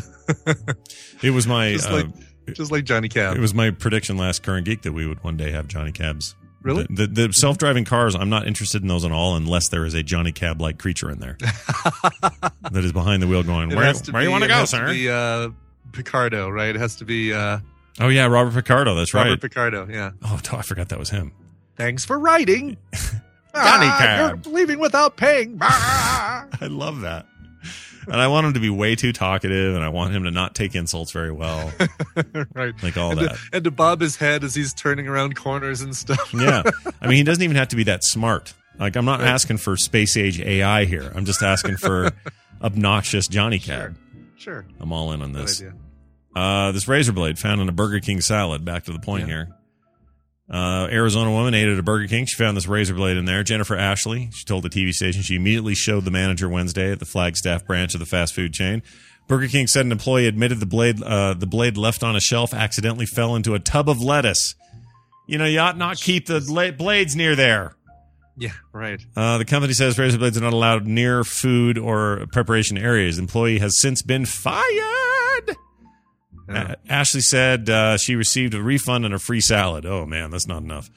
A: it was my
B: just like Johnny Cab.
A: It was my prediction last Current Geek that we would one day have Johnny Cabs.
B: Really?
A: The self-driving cars, I'm not interested in those at all unless there is a Johnny Cab-like creature in there that is behind the wheel going, where do you want to go, sir?
B: It has to be Picardo, right? It has to be...
A: oh, yeah, Robert Picardo. That's right.
B: Robert Picardo, yeah.
A: Oh, I forgot that was him.
B: Thanks for writing.
A: Johnny Cab.
B: You're leaving without paying.
A: I love that. And I want him to be way too talkative, and I want him to not take insults very well.
B: Right.
A: Like all that.
B: And to bob his head as he's turning around corners and stuff.
A: Yeah. I mean, he doesn't even have to be that smart. Like, I'm not asking for space age AI here. I'm just asking for obnoxious Johnny Cab.
B: Sure.
A: I'm all in on this. This razor blade found in a Burger King salad. Back to the point here. Arizona woman ate at a Burger King. She found this razor blade in there. Jennifer Ashley, she told the TV station she immediately showed the manager Wednesday at the Flagstaff branch of the fast food chain. Burger King said an employee admitted the blade left on a shelf accidentally fell into a tub of lettuce. You ought not keep the blades near there.
B: Yeah, right.
A: The company says razor blades are not allowed near food or preparation areas. The employee has since been fired. Ashley said she received a refund and a free salad. Oh, man, that's not enough.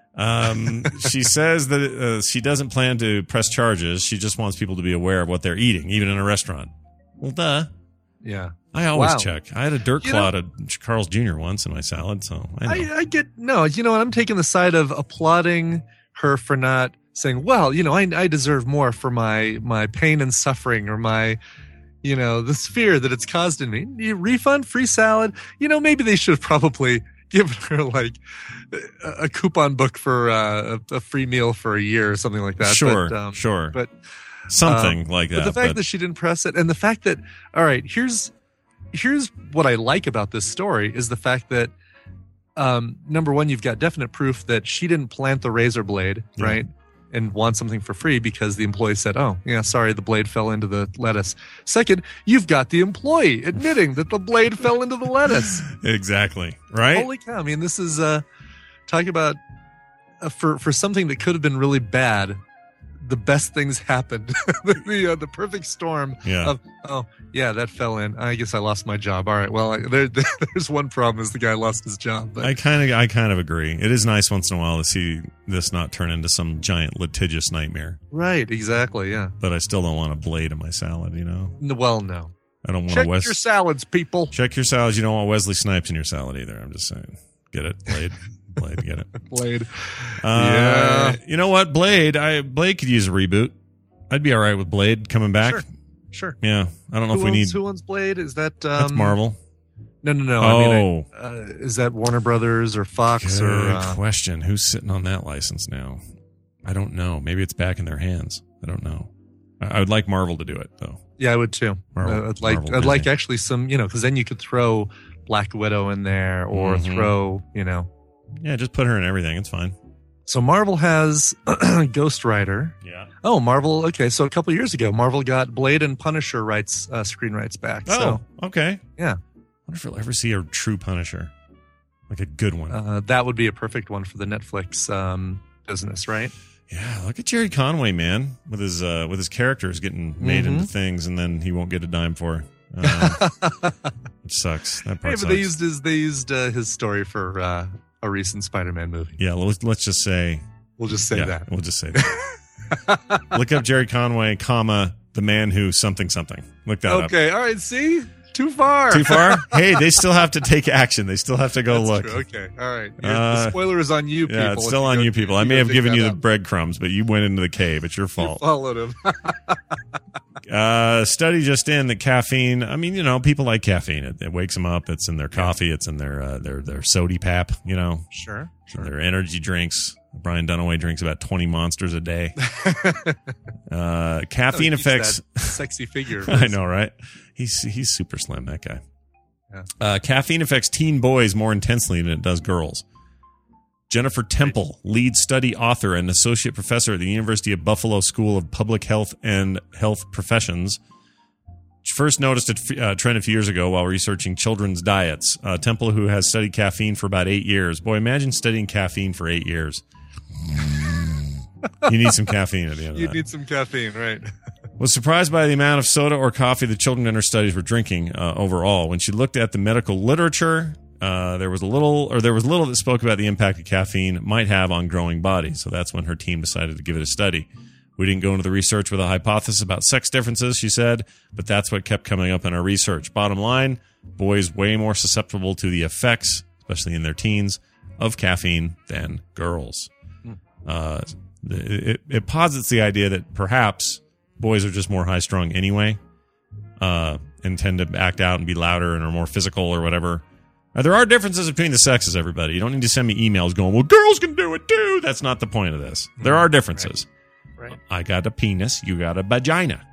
A: She says that she doesn't plan to press charges. She just wants people to be aware of what they're eating, even in a restaurant. Well, duh.
B: Yeah.
A: I always check. I had a dirt clod at Carl's Jr. once in my salad, so I know.
B: I get... No, you know what? I'm taking the side of applauding her for not saying, well, I deserve more for my pain and suffering, or my, this fear that it's caused in me. Refund, free salad. Maybe they should have probably given her like a coupon book for a free meal for a year or something like that.
A: Sure.
B: But
A: something like that.
B: But the fact that she didn't press it, and the fact that, all right, here's what I like about this story is the fact that, number one, you've got definite proof that she didn't plant the razor blade, right? And want something for free because the employee said, oh, yeah, sorry, the blade fell into the lettuce. Second, you've got the employee admitting that the blade fell into the lettuce.
A: Exactly. Right?
B: Holy cow. I mean, this is talking about for something that could have been really bad, the best things happened. the perfect storm of, oh, yeah, that fell in. I guess I lost my job. All right, well, there's one problem is the guy lost his job. But.
A: I kind of agree. It is nice once in a while to see this not turn into some giant litigious nightmare.
B: Right, exactly, yeah.
A: But I still don't want a blade in my salad,
B: Well, no.
A: I don't want
B: Check your salads, people.
A: Check your salads. You don't want Wesley Snipes in your salad either. I'm just saying. Get it? Blade. Blade, get it?
B: Blade.
A: Yeah. You know what? Blade could use a reboot. I'd be all right with Blade coming back.
B: Sure.
A: Yeah. I don't know if we need.
B: Who owns Blade? Is that.
A: That's Marvel.
B: No.
A: Oh.
B: I mean, is that Warner Brothers or Fox?
A: Good question. Who's sitting on that license now? I don't know. Maybe it's back in their hands. I don't know. I would like Marvel to do it, though.
B: Yeah, I would too. I'd like actually some, because then you could throw Black Widow in there or throw,
A: Yeah, just put her in everything. It's fine.
B: So Marvel has Ghost Rider.
A: Yeah.
B: Oh, Marvel. Okay, so a couple years ago, Marvel got Blade and Punisher screen rights back.
A: Oh, okay.
B: Yeah.
A: I wonder if we'll ever see a true Punisher, like a good one.
B: That would be a perfect one for the Netflix business, right?
A: Yeah, look at Jerry Conway, man, with his characters getting made into things, and then he won't get a dime for. Which sucks. That part
B: but
A: sucks.
B: They used his story for a recent Spider-Man movie.
A: Yeah, let's just say.
B: We'll just say that.
A: We'll just say that. Look up Jerry Conway, the man who something. Look that up.
B: Okay, all right. See, too far.
A: Too far. Hey, they still have to take action. They still have to go look.
B: True. Okay, all right. The spoiler is on you, people.
A: Yeah, it's still on you people. I may have given you the breadcrumbs, but you went into the cave. It's your fault.
B: You followed him.
A: Study just in that caffeine. I mean, people like caffeine. It wakes them up. It's in their coffee. It's in their sody pap.
B: Sure.
A: Their energy drinks. Brian Dunaway drinks about 20 Monsters a day. Caffeine affects
B: sexy figure.
A: I know, right? He's super slim, that guy. Yeah. Caffeine affects teen boys more intensely than it does girls. Jennifer Temple, lead study author and associate professor at the University of Buffalo School of Public Health and Health Professions, first noticed a trend a few years ago while researching children's diets. Temple, who has studied caffeine for about 8 years. Boy, imagine studying caffeine for 8 years. You need some caffeine at the end of that.
B: You need some caffeine, right?
A: Was surprised by the amount of soda or coffee the children in her studies were drinking overall. When she looked at the medical literature, there was little that spoke about the impact that caffeine might have on growing bodies. So that's when her team decided to give it a study. We didn't go into the research with a hypothesis about sex differences, she said, but that's what kept coming up in our research. Bottom line, boys way more susceptible to the effects, especially in their teens, of caffeine than girls. It posits the idea that perhaps boys are just more high-strung anyway, and tend to act out and be louder and are more physical or whatever. There are differences between the sexes, everybody. You don't need to send me emails going, well, girls can do it too. That's not the point of this. There are differences.
B: Right.
A: I got a penis, you got a vagina.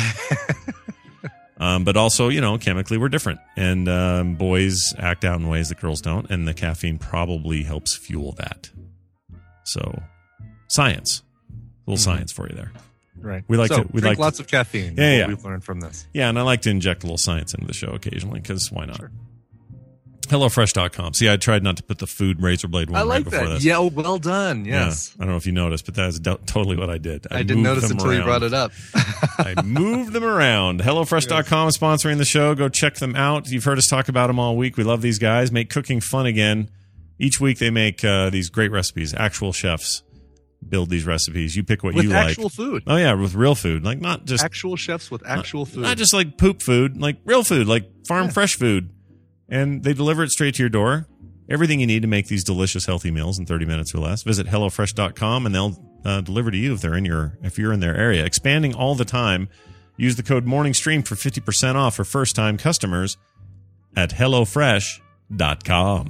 A: But also, chemically we're different. And boys act out in ways that girls don't, and the caffeine probably helps fuel that. So, science. A little science for you there.
B: Right.
A: We
B: drink lots of caffeine.
A: Yeah.
B: We've learned from this.
A: Yeah, and I like to inject a little science into the show occasionally, because why not? Sure. HelloFresh.com. See, I tried not to put the food razor blade one right before this.
B: Yeah, well done. Yes.
A: Yeah. I don't know if you noticed, but that's totally what I did.
B: I didn't notice until you brought it up.
A: I moved them around. HelloFresh.com is sponsoring the show. Go check them out. You've heard us talk about them all week. We love these guys. Make cooking fun again. Each week they make these great recipes. Actual chefs build these recipes. You pick what you like.
B: With actual food.
A: Oh, yeah, with real food. Like, not just...
B: Actual chefs with actual food.
A: Not just like poop food. Like real food. Like farm fresh food. And they deliver it straight to your door. Everything you need to make these delicious, healthy meals in 30 minutes or less. Visit HelloFresh.com and they'll delivered to you if you're in their area. Expanding all the time. Use the code MorningStream for 50% off for first-time customers at HelloFresh.com.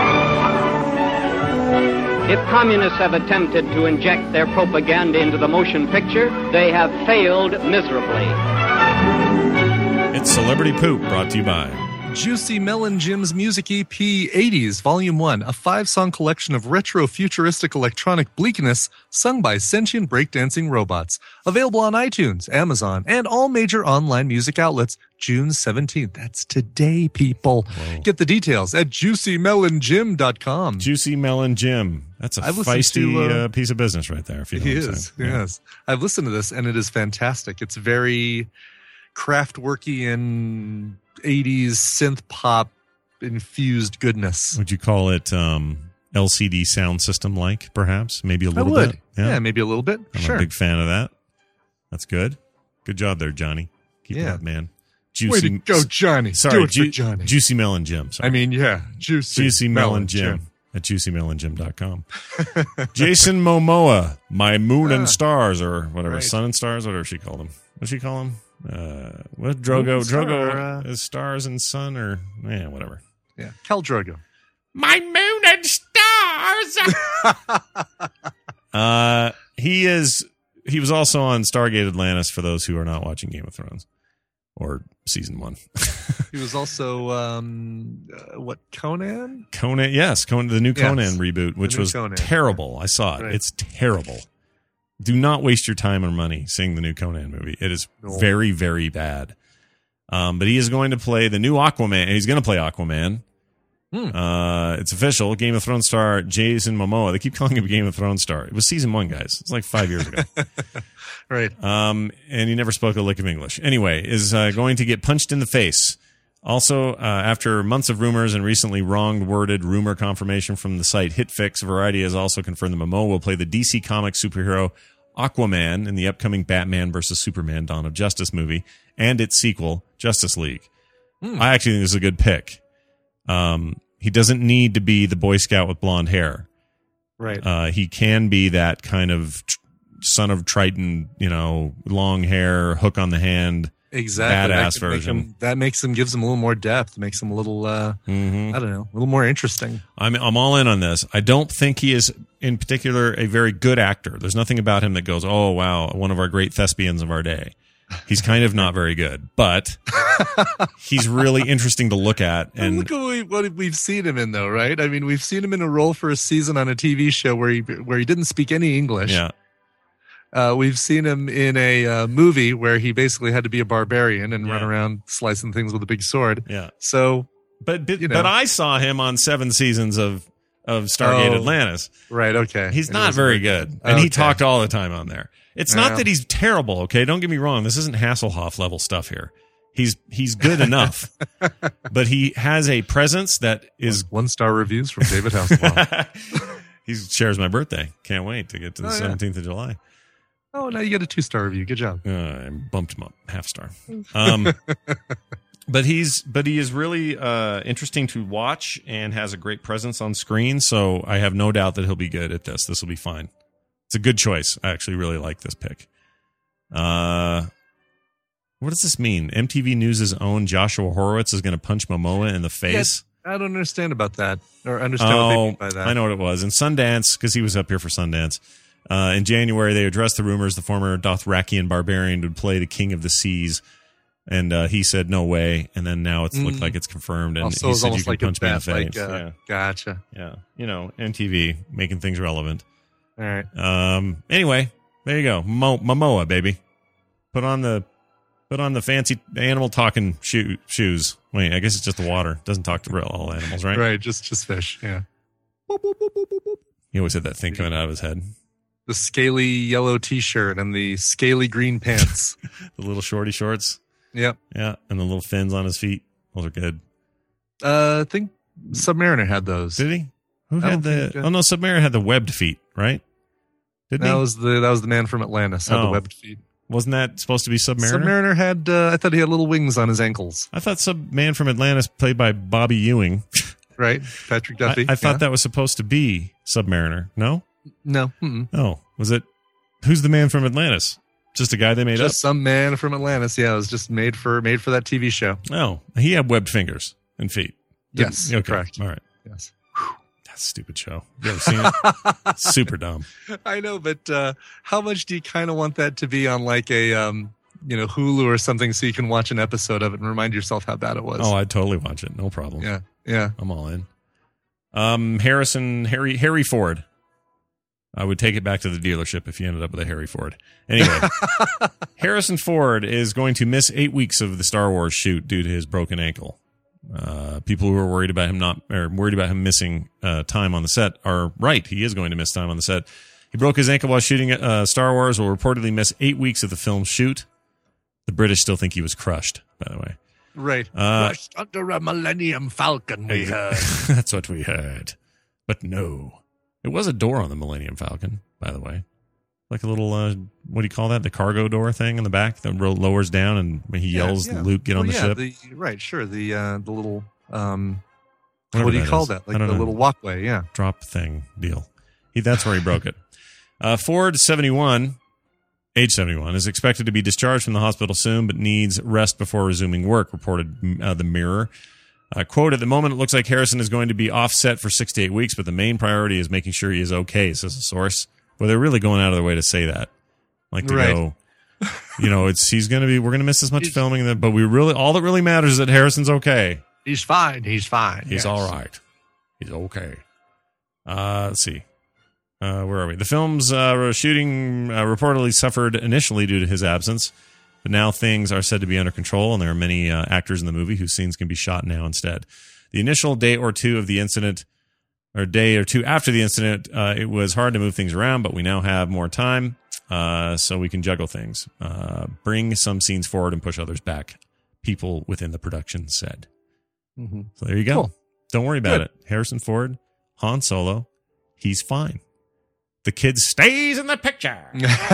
L: If communists have attempted to inject their propaganda into the motion picture, they have failed miserably.
A: It's Celebrity Poop, brought to you by
B: Juicy Melon Jim's Music EP 80s, Volume 1, a 5-song collection of retro-futuristic electronic bleakness sung by sentient breakdancing robots. Available on iTunes, Amazon, and all major online music outlets June 17th. That's today, people.
A: Whoa.
B: Get the details at JuicyMelonJim.com.
A: Juicy Melon Jim. That's a feisty piece of business right there. If you know what I'm saying.
B: Yes. I've listened to this, and it is fantastic. It's very Kraftwerky and 80s synth pop infused goodness.
A: Would you call it LCD sound system like, perhaps? Maybe a little bit?
B: Yeah, maybe a little bit.
A: I'm a big fan of that. That's good. Good job there, Johnny. Keep it up, man.
B: Way to go, Johnny.
A: Sorry,
B: do it for Johnny.
A: Juicy Melon Jim. Sorry.
B: Juicy
A: Melon Jim at JuicyMelonJim.com. Jason Momoa, My Moon and Stars, or whatever, Sun and Stars, whatever she called him. What did she call him? What Drogo? Drogo is stars and sun, or whatever.
B: Yeah, Khal Drogo.
A: My moon and stars. He was also on Stargate Atlantis. For those who are not watching Game of Thrones or season 1,
B: he was also Conan?
A: Conan, yes, the new Conan reboot, which was terrible. I saw it.
B: Right.
A: It's terrible. Do not waste your time or money seeing the new Conan movie. It is very, very bad. But he is going to play the new Aquaman. He's going to play Aquaman. It's official. Game of Thrones star Jason Momoa. They keep calling him a Game of Thrones star. It was season 1, guys. It's like 5 years ago.
B: Right.
A: And he never spoke a lick of English. Anyway, is going to get punched in the face. Also, after months of rumors and recently wrong-worded rumor confirmation from the site HitFix, Variety has also confirmed that Momoa will play the DC Comics superhero Aquaman in the upcoming Batman vs. Superman Dawn of Justice movie and its sequel, Justice League. I actually think this is a good pick. He doesn't need to be the Boy Scout with blonde hair.
B: Right.
A: He can be that kind of son of Triton, long hair, hook on the hand.
B: Exactly.
A: Badass version.
B: Gives him a little more depth, makes him a little, I don't know, a little more interesting.
A: I'm all in on this. I don't think he is, in particular, a very good actor. There's nothing about him that goes, oh, wow, one of our great thespians of our day. He's kind of not very good, but he's really interesting to look at. And
B: look at what we've seen him in, though, right? I mean, we've seen him in a role for a season on a TV show where he didn't speak any English.
A: Yeah.
B: We've seen him in a movie where he basically had to be a barbarian and run around slicing things with a big sword.
A: Yeah.
B: So,
A: but I saw him on 7 seasons of Stargate Atlantis.
B: Right. Okay.
A: He's not very good, and he talked all the time on there. It's not that he's terrible. Okay, don't get me wrong. This isn't Hasselhoff level stuff here. He's good enough, but he has a presence that is
B: 1-star reviews from David Hasselhoff.
A: He shares my birthday. Can't wait to get to the 17th of July.
B: Oh, now you get a 2-star review. Good job.
A: I bumped him up half star. But he is really interesting to watch and has a great presence on screen. So I have no doubt that he'll be good at this. This will be fine. It's a good choice. I actually really like this pick. What does this mean? MTV News' own Joshua Horowitz is going to punch Momoa in the face?
B: I don't understand about that, or understand what they mean by that.
A: I know what it was. In Sundance, because he was up here for Sundance, in January, they addressed the rumors the former Dothrakian barbarian would play the King of the Seas, and he said no way. And then now it's looked like it's confirmed, and
B: also,
A: he said you
B: can
A: punch me in the face.
B: Gotcha.
A: Yeah, MTV making things relevant.
B: All right.
A: Anyway, there you go, Momoa, baby. Put on the fancy animal talking shoes. Wait, I guess it's just the water. Doesn't talk to all animals, right?
B: Right, just fish. Yeah.
A: He always had that thing coming out of his head.
B: The scaly yellow T-shirt and the scaly green pants.
A: The little shorty shorts.
B: Yep.
A: Yeah, and the little fins on his feet. Those are good.
B: I think Submariner had those.
A: Did he? Who had the? Oh no, Submariner had the webbed feet, right? Didn't he?
B: That was the man from Atlantis had the webbed feet.
A: Wasn't that supposed to be Submariner?
B: Submariner had. I thought he had little wings on his ankles.
A: I thought Man from Atlantis, played by Bobby Ewing.
B: Right, Patrick Duffy.
A: I thought that was supposed to be Submariner. No.
B: No. Mm-mm.
A: Oh, was it Who's the man from Atlantis? Just a guy they made up?
B: Just some man from Atlantis. Yeah, it was just made for that TV show.
A: Oh, he had webbed fingers and feet.
B: Yes,
A: okay.
B: Correct.
A: All right.
B: Yes.
A: That's a stupid show. You ever seen it? Super dumb.
B: I know, but how much do you kind of want that to be on like a Hulu or something so you can watch an episode of it and remind yourself how bad it was?
A: Oh, I'd totally watch it. No problem.
B: Yeah.
A: I'm all in. Harry Ford. I would take it back to the dealership if you ended up with a Harry Ford. Anyway, Harrison Ford is going to miss 8 weeks of the Star Wars shoot due to his broken ankle. People who are worried about him missing time on the set are right. He is going to miss time on the set. He broke his ankle while shooting Star Wars. Will reportedly miss 8 weeks of the film's shoot. The British still think he was crushed, by the way.
B: Right. Crushed under a Millennium Falcon, we heard.
A: That's what we heard. But no. It was a door on the Millennium Falcon, by the way. Like a little, what do you call that? The cargo door thing in the back that lowers down and when he yells, Luke, get on the ship.
B: The little, what do you call that? Like the little walkway, yeah.
A: Drop thing deal. That's where he broke it. Ford, 71, age 71, is expected to be discharged from the hospital soon, but needs rest before resuming work, reported the Mirror. Quote, at the moment, it looks like Harrison is going to be offset for 6 to 8 weeks, but the main priority is making sure he is okay, says a source. Well, they're really going out of their way to say that. Like to go, we're going to miss this much filming, but all that really matters is that Harrison's okay.
B: He's fine. He's
A: all right. He's okay. Let's see. Where are we? The film's shooting reportedly suffered initially due to his absence. But now things are said to be under control, and there are many actors in the movie whose scenes can be shot now instead. The initial day or two of the incident, or day or two after the incident, it was hard to move things around, but we now have more time, so we can juggle things. Bring some scenes forward and push others back, people within the production said. Mm-hmm. So there you go. Cool. Don't worry about it. Harrison Ford, Han Solo, he's fine. The kid stays in the picture.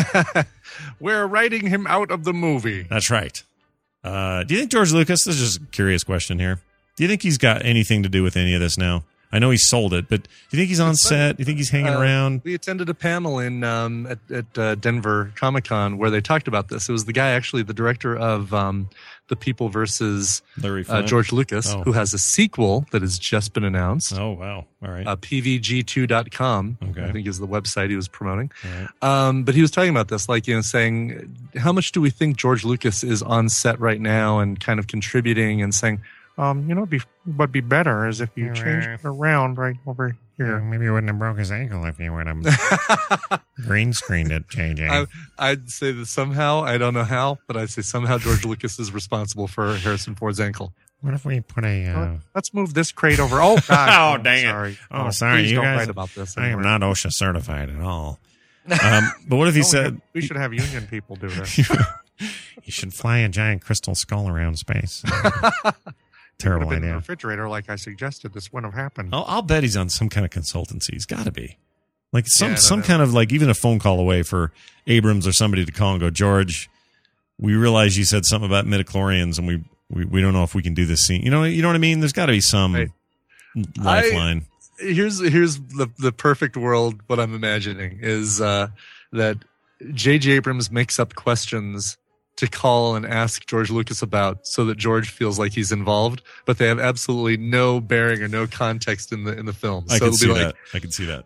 B: We're writing him out of the movie.
A: That's right. Do you think George Lucas, this is just a curious question here, do you think he's got anything to do with any of this now? I know he sold it, but do you think he's on set? Do you think he's hanging around?
B: We attended a panel in at Denver Comic-Con where they talked about this. It was the guy, actually, the director of The People versus George Lucas, who has a sequel that has just been announced.
A: Oh, wow. All right.
B: PVG2.com,
A: okay.
B: I think is the website he was promoting.
A: Right.
B: But he was talking about this, saying, how much do we think George Lucas is on set right now and kind of contributing and saying, what'd be better is if you changed it around right over here.
A: Maybe you wouldn't have broke his ankle if you would have green screened it, JJ.
B: I'd say that somehow, I don't know how, but I'd say somehow George Lucas is responsible for Harrison Ford's ankle.
A: What if we put
B: let's move this crate over. Oh, God.
A: Oh, dang
B: sorry.
A: it. Oh, sorry.
B: Please
A: you
B: don't
A: guys,
B: write about this
A: I
B: anymore.
A: am not OSHA certified at all. But what if he said...
B: We should have union people do this.
A: You should fly a giant crystal skull around space. Terrible idea.
B: In the refrigerator, like I suggested, this wouldn't have happened.
A: I'll bet he's on some kind of consultancy. He's got to be. Like some kind of even a phone call away for Abrams or somebody to call and go, George, we realize you said something about midichlorians and we don't know if we can do this scene. You know what I mean? There's got to be some lifeline.
B: Here's the perfect world. What I'm imagining is that J.J. Abrams makes up questions to call and ask George Lucas about so that George feels like he's involved, but they have absolutely no bearing or no context in the film.
A: I can see that. I can see that.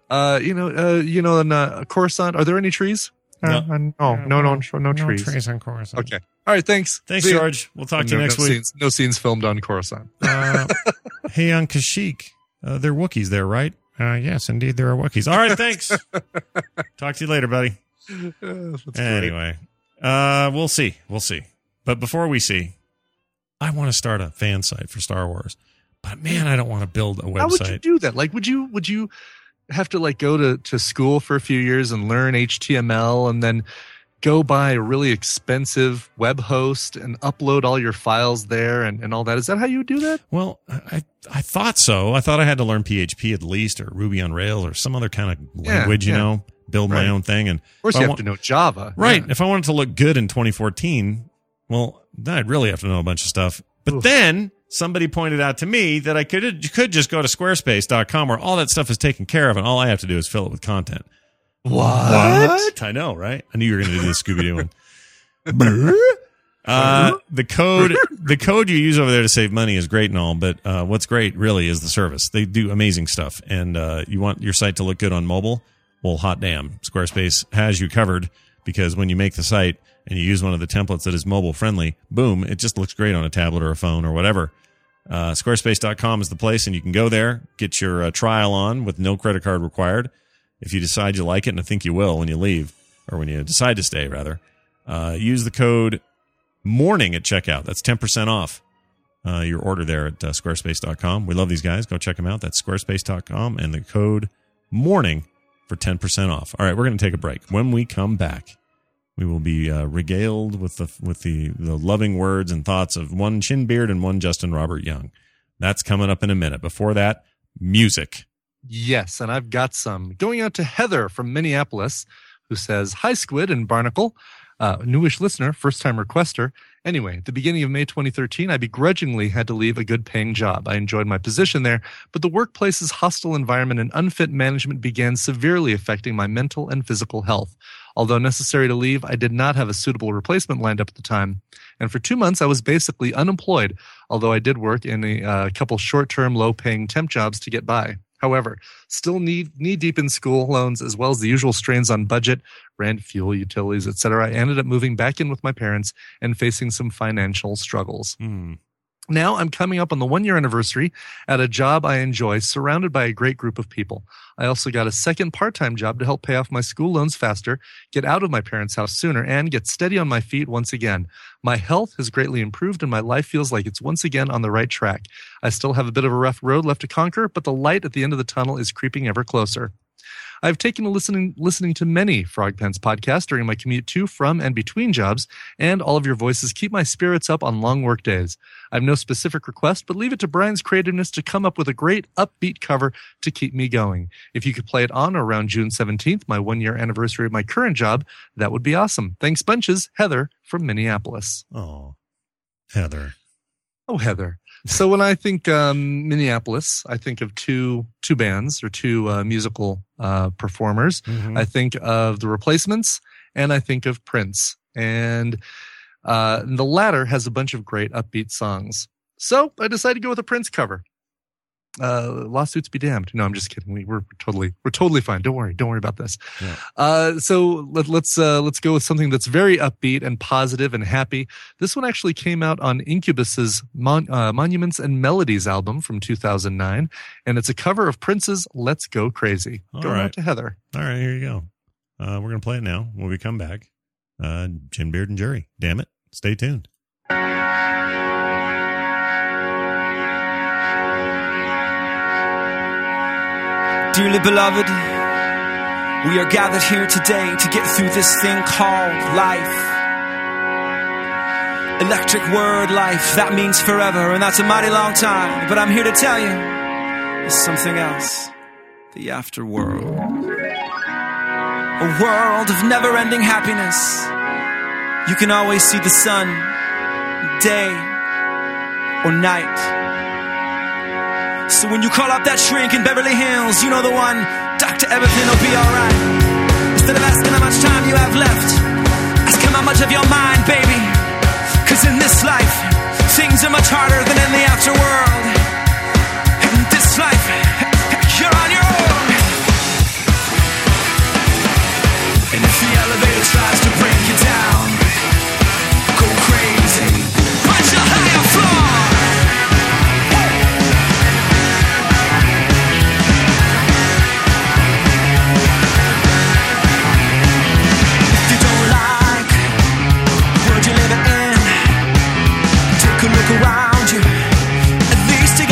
B: In Coruscant, are there any trees? No trees.
A: No trees on Coruscant.
B: Okay. All right. Thanks.
A: Thanks, George. We'll talk to you next week.
B: No scenes filmed on Coruscant.
A: Hey, on Kashyyyk, there are Wookiees there, right? Yes, indeed, there are Wookiees. All right. Thanks. Talk to you later, buddy. Anyway. We'll see. But before we see, I want to start a fan site for Star Wars. But man, I don't want to build a website.
B: How would you do that? Like, would you have to go to school for a few years and learn HTML and then go buy a really expensive web host and upload all your files there and all that? Is that how you would do that?
A: Well, I thought so. I thought I had to learn PHP at least, or Ruby on Rails, or some other kind of language, build my own thing. And
B: of course, you have to know Java.
A: Right. Yeah. If I wanted to look good in 2014, well, then I'd really have to know a bunch of stuff. But then somebody pointed out to me that I could just go to squarespace.com where all that stuff is taken care of, and all I have to do is fill it with content.
B: What?
A: I know, right? I knew you were going to do the Scooby-Doo one. The code you use over there to save money is great and all, but what's great really is the service. They do amazing stuff, and you want your site to look good on mobile? Well, hot damn, Squarespace has you covered, because when you make the site and you use one of the templates that is mobile friendly, boom, it just looks great on a tablet or a phone or whatever. Squarespace.com is the place, and you can go there, get your trial on with no credit card required. If you decide you like it, and I think you will when you leave, or when you decide to stay, rather, use the code MORNING at checkout. That's 10% off your order there at squarespace.com. We love these guys. Go check them out. That's squarespace.com, and the code MORNING for 10% off. All right, we're going to take a break. When we come back, we will be regaled with the loving words and thoughts of one Chinbeard and one Justin Robert Young. That's coming up in a minute. Before that, music.
B: Yes, and I've got some. Going out to Heather from Minneapolis, who says, "Hi, Squid and Barnacle. Newish listener, first-time requester. Anyway, at the beginning of May 2013, I begrudgingly had to leave a good-paying job. I enjoyed my position there, but the workplace's hostile environment and unfit management began severely affecting my mental and physical health. Although necessary to leave, I did not have a suitable replacement lined up at the time. And for 2 months, I was basically unemployed, although I did work in a couple short-term, low-paying temp jobs to get by. However, still knee-deep in school loans, as well as the usual strains on budget, rent, fuel, utilities, etc., I ended up moving back in with my parents and facing some financial struggles. Now I'm coming up on the 1-year anniversary at a job I enjoy, surrounded by a great group of people. I also got a second part-time job to help pay off my school loans faster, get out of my parents' house sooner, and get steady on my feet once again. My health has greatly improved, and my life feels like it's once again on the right track. I still have a bit of a rough road left to conquer, but the light at the end of the tunnel is creeping ever closer. I've taken to listening to many Frog Pants podcasts during my commute to, from, and between jobs, and all of your voices keep my spirits up on long work days. I have no specific request, but leave it to Brian's creativeness to come up with a great upbeat cover to keep me going. If you could play it on or around June 17th, my 1-year anniversary of my current job, that would be awesome. Thanks bunches, Heather from Minneapolis."
A: Oh, Heather.
B: Oh, Heather. So when I think Minneapolis, I think of two bands or two musical performers.
A: Mm-hmm.
B: I think of The Replacements, and I think of Prince. And the latter has a bunch of great upbeat songs. So I decided to go with a Prince cover. Lawsuits be damned. No, I'm just kidding. We're totally fine. Don't worry about this.
A: Yeah.
B: So let's go with something that's very upbeat and positive and happy. This one actually came out on Incubus's Monuments and Melodies album from 2009, and it's a cover of Prince's "Let's Go Crazy." Going out to Heather.
A: All right, here you go. We're gonna play it now. When we come back, Chinbeard and Jury. Damn it, stay tuned.
M: Dearly beloved, we are gathered here today to get through this thing called life. Electric word life, that means forever, and that's a mighty long time. But I'm here to tell you, there's something else. The afterworld. A world of never-ending happiness. You can always see the sun, day or night. So when you call up that shrink in Beverly Hills, you know the one, Doctor, everything will be alright. Instead of asking how much time you have left, ask him how much of your mind, baby. Cause in this life, things are much harder than in the afterworld. In this life, you're on your own. And if the elevator tries to break you down, go crazy, find your higher floor. Look around you, at least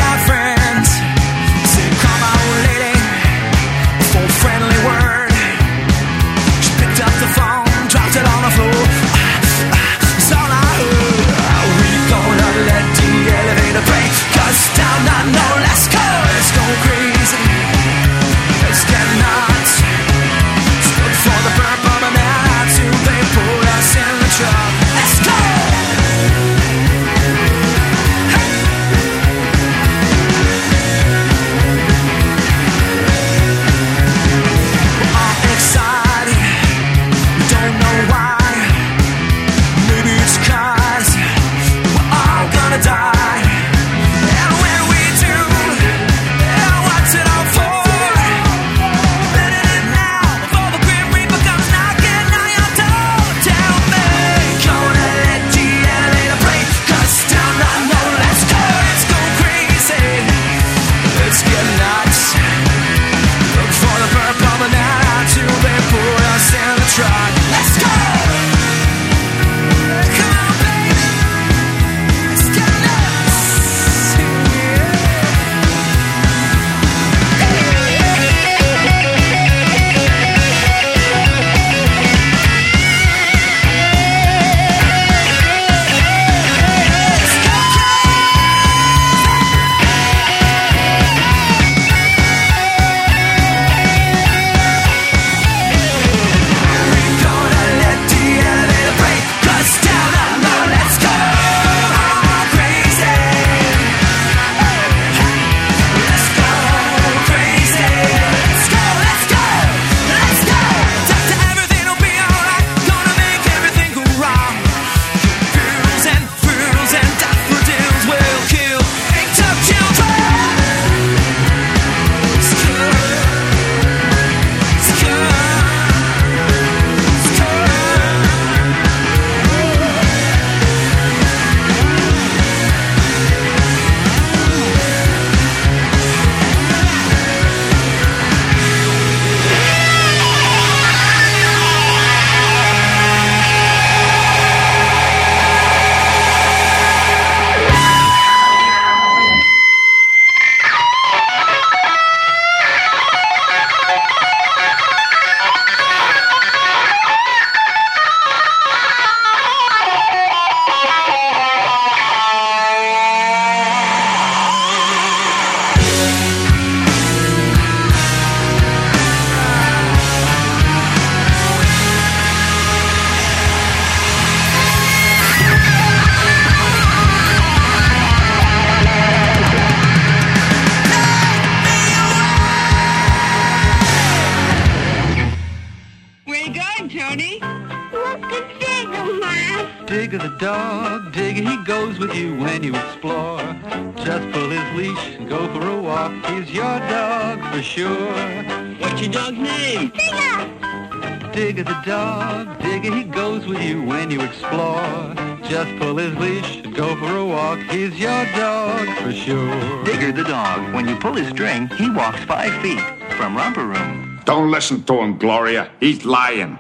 N: Digger the dog, Digger, he goes with you when you explore. Just pull his leash and go for a walk. He's your dog for sure. What's your dog's name? Digger! Digger the dog, Digger, he goes with you when you explore. Just pull his leash and go for a walk. He's your dog for sure.
O: Digger the dog, when you pull his string, he walks 5 feet from Romper Room.
J: Don't listen to him, Gloria. He's lying.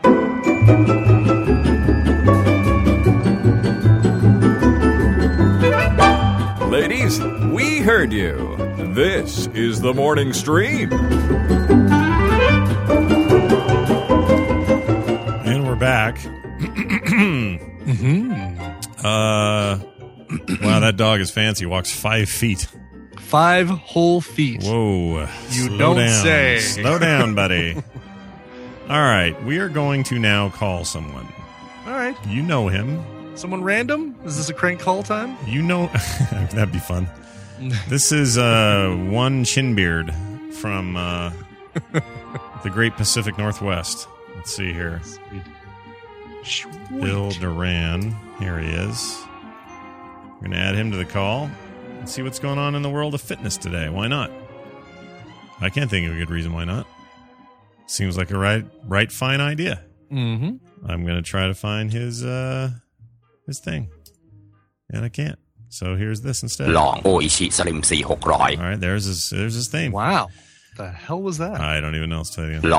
G: Ladies, we heard you. This is the morning stream.
A: And we're back. Wow, that dog is fancy. Walks 5 feet.
B: 5 whole feet.
A: Whoa.
B: You don't say.
A: Slow down, buddy. All right. We are going to now call someone.
B: All right.
A: You know him.
B: Someone random? Is this a crank call time?
A: You know. That'd be fun. This is one Chinbeard from the Great Pacific Northwest. Let's see here.
B: Sweet.
A: Bill Duran. Here he is. We're going to add him to the call and see what's going on in the world of fitness today. Why not? I can't think of a good reason why not. Seems like a right fine idea.
B: Mm-hmm.
A: I'm going to try to find his thing. And I can't. So here's this instead. All right, there's his theme.
B: Wow. The hell was that?
A: I don't even know what to tell you. I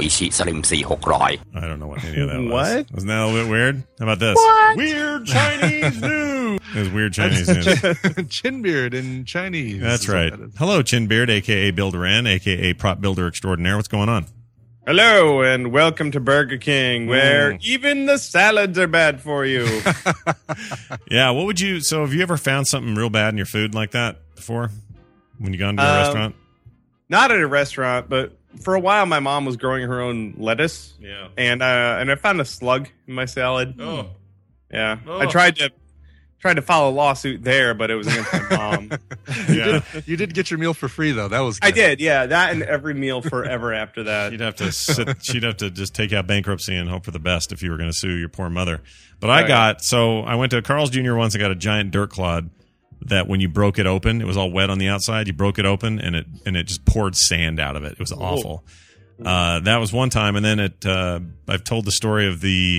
A: don't know what any of that was.
B: What?
A: Wasn't that a little bit weird? How about this?
B: What?
A: Weird Chinese news. It was weird Chinese news.
B: Chinbeard in Chinese.
A: That's right. Hello, Chinbeard, a.k.a. Bill Duran, a.k.a. prop builder extraordinaire. What's going on?
P: Hello, and welcome to Burger King, where even the salads are bad for you.
A: Yeah, what would you... So have you ever found something real bad in your food like that before? When you gone to a restaurant?
P: Not at a restaurant, but for a while my mom was growing her own lettuce.
A: Yeah.
P: And I found a slug in my salad.
A: Oh.
P: Yeah.
A: Oh.
P: I tried to file a lawsuit there, but it was against my mom.
A: Yeah.
B: You did get your meal for free, though. That was good.
P: I did, yeah. That and every meal forever after that.
A: She'd have to just take out bankruptcy and hope for the best if you were going to sue your poor mother. But I went to Carl's Jr. once and got a giant dirt clod that when you broke it open, it was all wet on the outside. You broke it open and it just poured sand out of it. It was awful. That was one time. And then I've told the story of the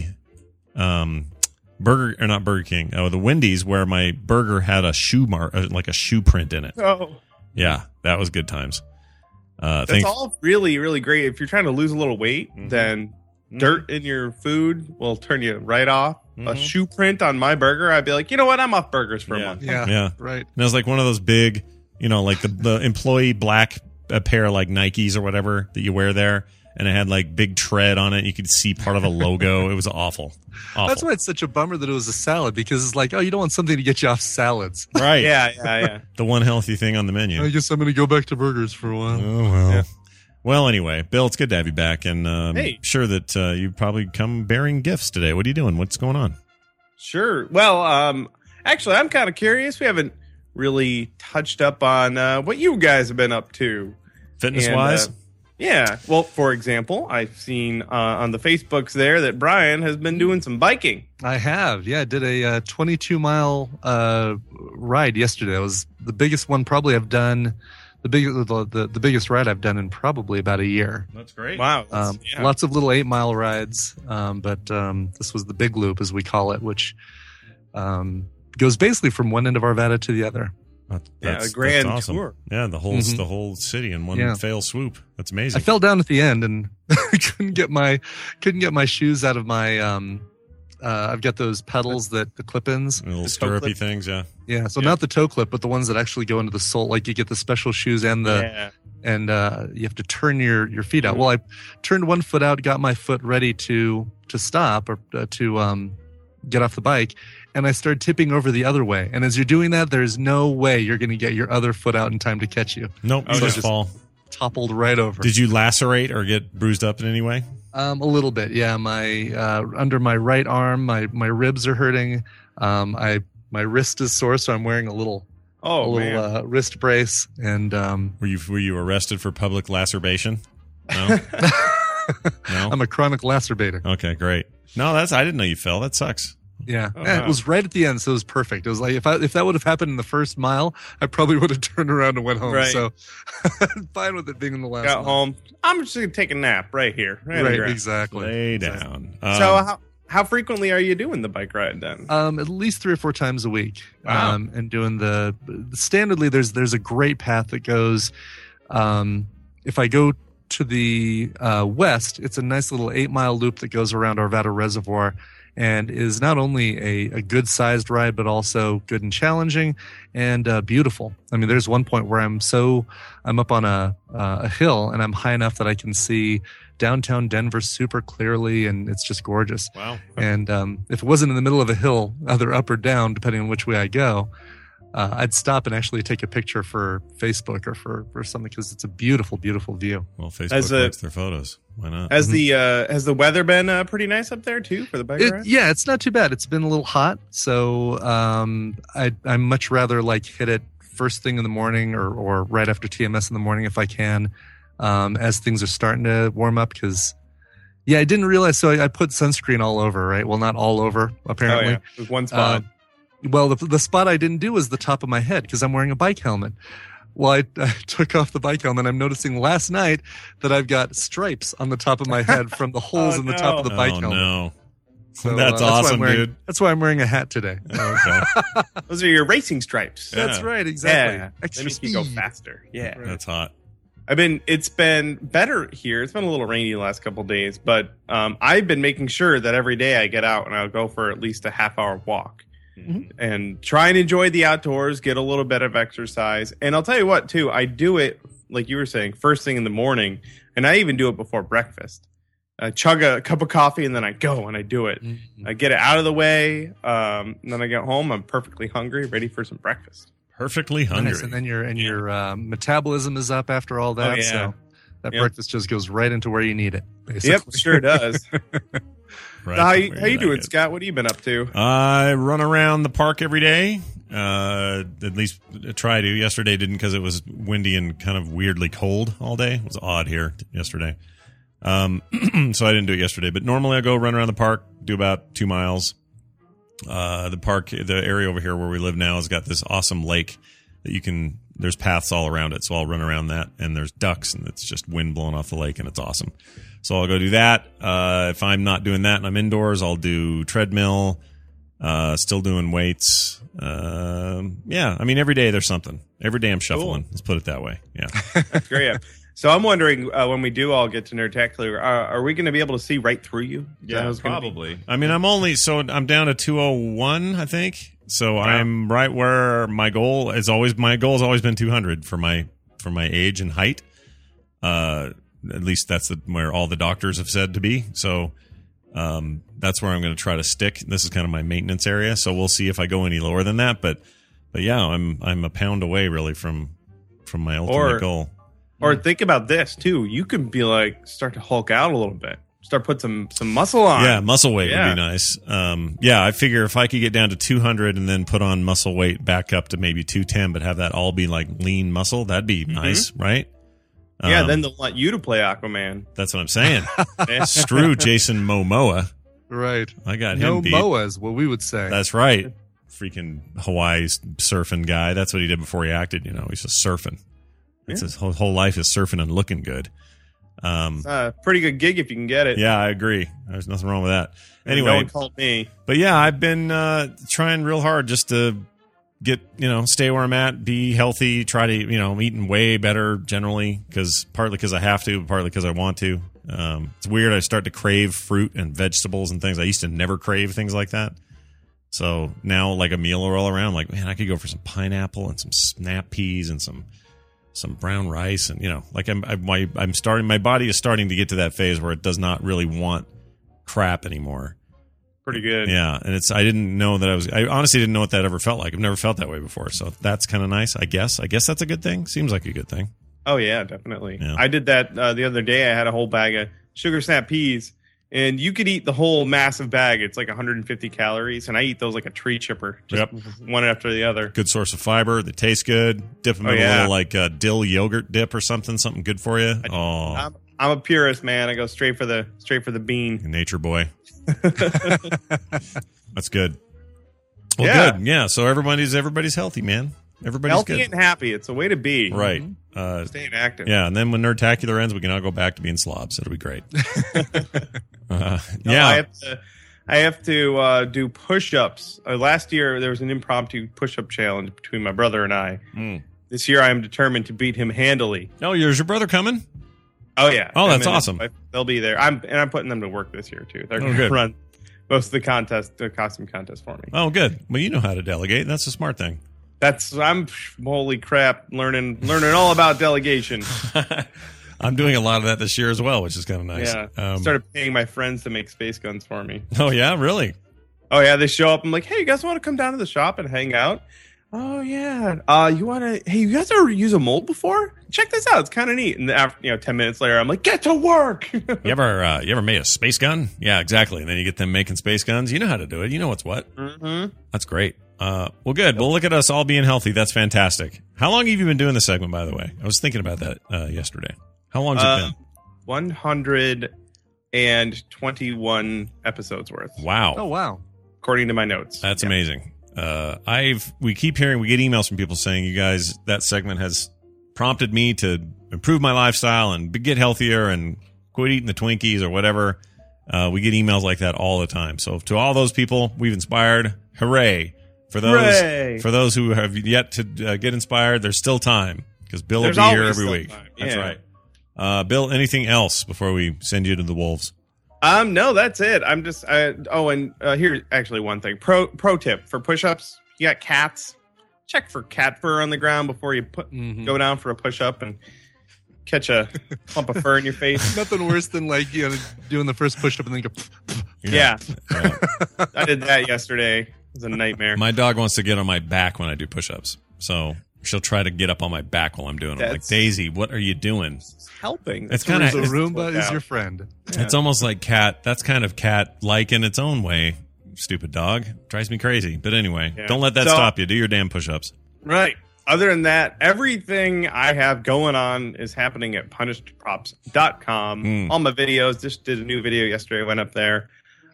A: Burger King, the Wendy's, where my burger had a shoe mark, like a shoe print in it.
P: Oh.
A: Yeah, that was good times.
P: That's all really, really great. If you're trying to lose a little weight, then dirt in your food will turn you right off. A shoe print on my burger, I'd be like, you know what? I'm off burgers for a month.
B: Yeah, right.
A: And it was like one of those big, like the employee black pair like Nikes or whatever that you wear there. And it had like big tread on it. You could see part of a logo. It was awful.
B: That's why it's such a bummer that it was a salad, because it's like, you don't want something to get you off salads.
A: Right.
P: Yeah.
A: The one healthy thing on the menu.
B: I guess I'm going to go back to burgers for a while.
A: Oh, well. Yeah. Well, anyway, Bill, it's good to have you back. And I'm sure that you probably come bearing gifts today. What are you doing? What's going on?
P: Sure. Well, actually, I'm kind of curious. We haven't really touched up on what you guys have been up to.
A: Fitness-wise?
P: Yeah. Well, for example, I've seen on the Facebooks there that Brian has been doing some biking.
B: I have. Yeah, I did a 22-mile ride yesterday. It was the biggest one probably I've done, the biggest ride I've done in probably about a year.
A: That's great.
P: Wow.
B: Lots of little 8-mile rides, but this was the big loop, as we call it, which goes basically from one end of Arvada to the other.
P: A grand
A: awesome.
P: tour.
A: Yeah, the whole city in one fell swoop. That's amazing.
B: I fell down at the end and couldn't get my shoes out of my. I've got those pedals the clip-ins,
A: little stirrupy things. Yeah.
B: Yeah. So not the toe clip, but the ones that actually go into the sole. Like you get the special shoes and and you have to turn your feet out. Well, I turned one foot out, got my foot ready to stop or to get off the bike. And I started tipping over the other way. And as you're doing that, there's no way you're going to get your other foot out in time to catch you.
A: Nope, you just fall.
B: Toppled right over.
A: Did you lacerate or get bruised up in any way?
B: A little bit, yeah. My under my right arm, my ribs are hurting. My wrist is sore, so I'm wearing a little wrist brace. And
A: were you arrested for public lacerbation? No. No?
B: I'm a chronic lacerator.
A: Okay, great. No, I didn't know you fell. That sucks.
B: Yeah,
A: Oh,
B: It
A: wow.
B: was right at the end, so it was perfect. It was like if that would have happened in the first mile, I probably would have turned around and went home.
P: Right.
B: So I'm fine with it being in the last
P: Got
B: mile.
P: home. I'm just gonna take a nap right here. Right, on the
B: Right,
P: ground.
B: exactly.
A: Lay down.
P: So how frequently are you doing the bike ride then?
B: At least 3 or 4 times a week.
P: Wow.
B: And doing the standardly, there's a great path that goes. If I go to the west, it's a nice little 8-mile loop that goes around Arvada Reservoir, and is not only a good sized ride, but also good and challenging and beautiful. I mean, there's one point where I'm up on a hill and I'm high enough that I can see downtown Denver super clearly, and it's just gorgeous.
A: Wow.
B: And if it wasn't in the middle of a hill, either up or down, depending on which way I go, I'd stop and actually take a picture for Facebook or for something, because it's a beautiful, beautiful view.
A: Well, Facebook likes their photos. Why not?
P: Has the weather been pretty nice up there too for the bike ride?
B: Yeah, it's not too bad. It's been a little hot, so I'd much rather hit it first thing in the morning or right after TMS in the morning if I can, as things are starting to warm up. Because I didn't realize. So I put sunscreen all over. Right, well, not all over apparently.
P: Oh, yeah. With one spot.
B: Well, the spot I didn't do was the top of my head because I'm wearing a bike helmet. Well, I took off the bike helmet. I'm noticing last night that I've got stripes on the top of my head from the holes in the top of the bike helmet.
A: No.
B: So,
A: That's awesome, dude.
B: That's why I'm wearing a hat today.
A: Okay.
P: Those are your racing stripes.
B: That's right, exactly.
P: Yeah,
B: Extra
P: they make you go
B: speed.
P: faster. Yeah,
A: That's hot.
P: It's been better here. It's been a little rainy the last couple of days, but I've been making sure that every day I get out and I'll go for at least a half-hour walk. And try and enjoy the outdoors, get a little bit of exercise. And I'll tell you what, too, I do it, like you were saying, first thing in the morning. And I even do it before breakfast. I chug a cup of coffee and then I go and I do it. I get it out of the way. And then I get home. I'm perfectly hungry, ready for some breakfast.
A: Perfectly hungry.
B: Nice. And then your metabolism is up after all that.
P: Oh, yeah.
B: So that breakfast just goes right into where you need it. Basically.
P: Yep, sure does.
A: Right.
P: So how you doing, Scott? What have you been up to?
A: I run around the park every day. At least try to. Yesterday didn't because it was windy and kind of weirdly cold all day. It was odd here yesterday. So I didn't do it yesterday. But normally I go run around the park, do about 2 miles. The area over here where we live now has got this awesome lake that there's paths all around it. So I'll run around that, and there's ducks, and it's just wind blowing off the lake, and it's awesome. So I'll go do that. If I'm not doing that and I'm indoors, I'll do treadmill, still doing weights. Every day there's something. Every day I'm shuffling. Let's put it that way. Yeah.
P: That's great. So I'm wondering, when we do all get to Nerdtacular, are we going to be able to see right through you?
A: Yeah, probably. I mean, I'm down to 201, I think. So wow. I'm right where my goal has always been 200 for my age and height. At least that's where all the doctors have said to be. So that's where I'm going to try to stick. This is kind of my maintenance area. So we'll see if I go any lower than that. But yeah, I'm a pound away really from my ultimate goal.
P: Or think about this too. You can be start to Hulk out a little bit. Start put some muscle on.
A: Yeah, muscle weight would be nice. I figure if I could get down to 200 and then put on muscle weight back up to maybe 210, but have that all be like lean muscle, that'd be nice, right?
P: Yeah, then they'll want you to play Aquaman.
A: That's what I'm saying. Screw Jason Momoa.
B: Right.
A: I got him beat.
B: Momoa is what we would say.
A: That's right. Freaking Hawaii surfing guy. That's what he did before he acted. He's just surfing. It's his whole life is surfing and looking good.
P: It's a pretty good gig if you can get it.
A: Yeah, I agree. There's nothing wrong with that. Anyway,
P: no one called me.
A: But yeah, I've been trying real hard just to get, stay where I'm at, be healthy, try to, I'm eating way better generally, partly because I have to, partly because I want to. It's weird. I start to crave fruit and vegetables and things. I used to never crave things like that. So now like a meal will roll around, like, man, I could go for some pineapple and some snap peas and some brown rice, and my body is starting to get to that phase where it does not really want crap anymore.
P: Pretty good.
A: Yeah, and I didn't know that I honestly didn't know what that ever felt like. I've never felt that way before, so that's kind of nice, I guess. I guess that's a good thing. Seems like a good thing.
P: Oh yeah, definitely.
A: Yeah.
P: I did that the other day. I had a whole bag of sugar snap peas, and you could eat the whole massive bag. It's like 150 calories, and I eat those like a tree chipper, just one after the other.
A: Good source of fiber. They taste good. Dip them in a little dill yogurt dip or something good for you.
P: I'm a purist, man. I go straight for the bean.
A: Nature boy. That's good. Well, good. Yeah. So everybody's healthy, man. Everybody's
P: healthy
A: good.
P: and happy. It's a way to be.
A: Right.
P: Staying active.
A: Yeah. And then when Nerdtacular ends, we can all go back to being slobs. It'll be great.
P: I have to do push-ups. Last year, there was an impromptu push-up challenge between my brother and I. This year, I am determined to beat him handily.
A: Oh, is your brother coming?
P: Oh, yeah.
A: Oh, that's awesome.
P: They'll be there. I'm putting them to work this year, too. They're going to run most of the costume contest for me.
A: Oh, good. Well, you know how to delegate. That's a smart thing.
P: I'm holy crap, learning all about delegation.
A: I'm doing a lot of that this year as well, which is kind of nice.
P: Yeah. Started paying my friends to make space guns for me.
A: Oh, yeah? Really?
P: Oh, yeah. They show up. I'm like, hey, you guys want to come down to the shop and hang out? Oh, yeah. Hey, you guys ever use a mold before? Check this out. It's kind of neat. And after, 10 minutes later, I'm like, get to work.
A: You ever made a space gun? Yeah, exactly. And then you get them making space guns. You know how to do it. You know what's what.
P: Mm-hmm.
A: That's great. Well, good. Well, look at us all being healthy. That's fantastic. How long have you been doing this segment, by the way? I was thinking about that yesterday. How long has it been?
P: 121 episodes worth.
A: Wow.
B: Oh, wow.
P: According to my notes.
A: That's amazing. We keep hearing, we get emails from people saying, you guys, that segment has prompted me to improve my lifestyle and get healthier and quit eating the Twinkies or whatever. We get emails like that all the time. So to all those people we've inspired, hooray. For those who have yet to get inspired, there's still time because Bill will be here every week. That's right. Bill, anything else before we send you to the wolves?
P: No, that's it. I'm just. Here's actually one thing. Pro tip for push-ups. You got cats. Check for cat fur on the ground before you go down for a push-up and catch a clump of fur in your face.
B: Nothing worse than doing the first push-up and then go.
P: Yeah. I did that yesterday. It was a nightmare.
A: My dog wants to get on my back when I do push-ups, so she'll try to get up on my back while I'm doing it. I'm like, Daisy, what are you doing?
P: Helping.
A: It's kind of
B: the Roomba is your friend.
A: Yeah. It's almost like cat. That's kind of cat-like in its own way. Stupid dog. Drives me crazy. But anyway, don't let that stop you. Do your damn push-ups.
P: Right. Other than that, everything I have going on is happening at punishedprops.com. All my videos. Just did a new video yesterday. Went up there.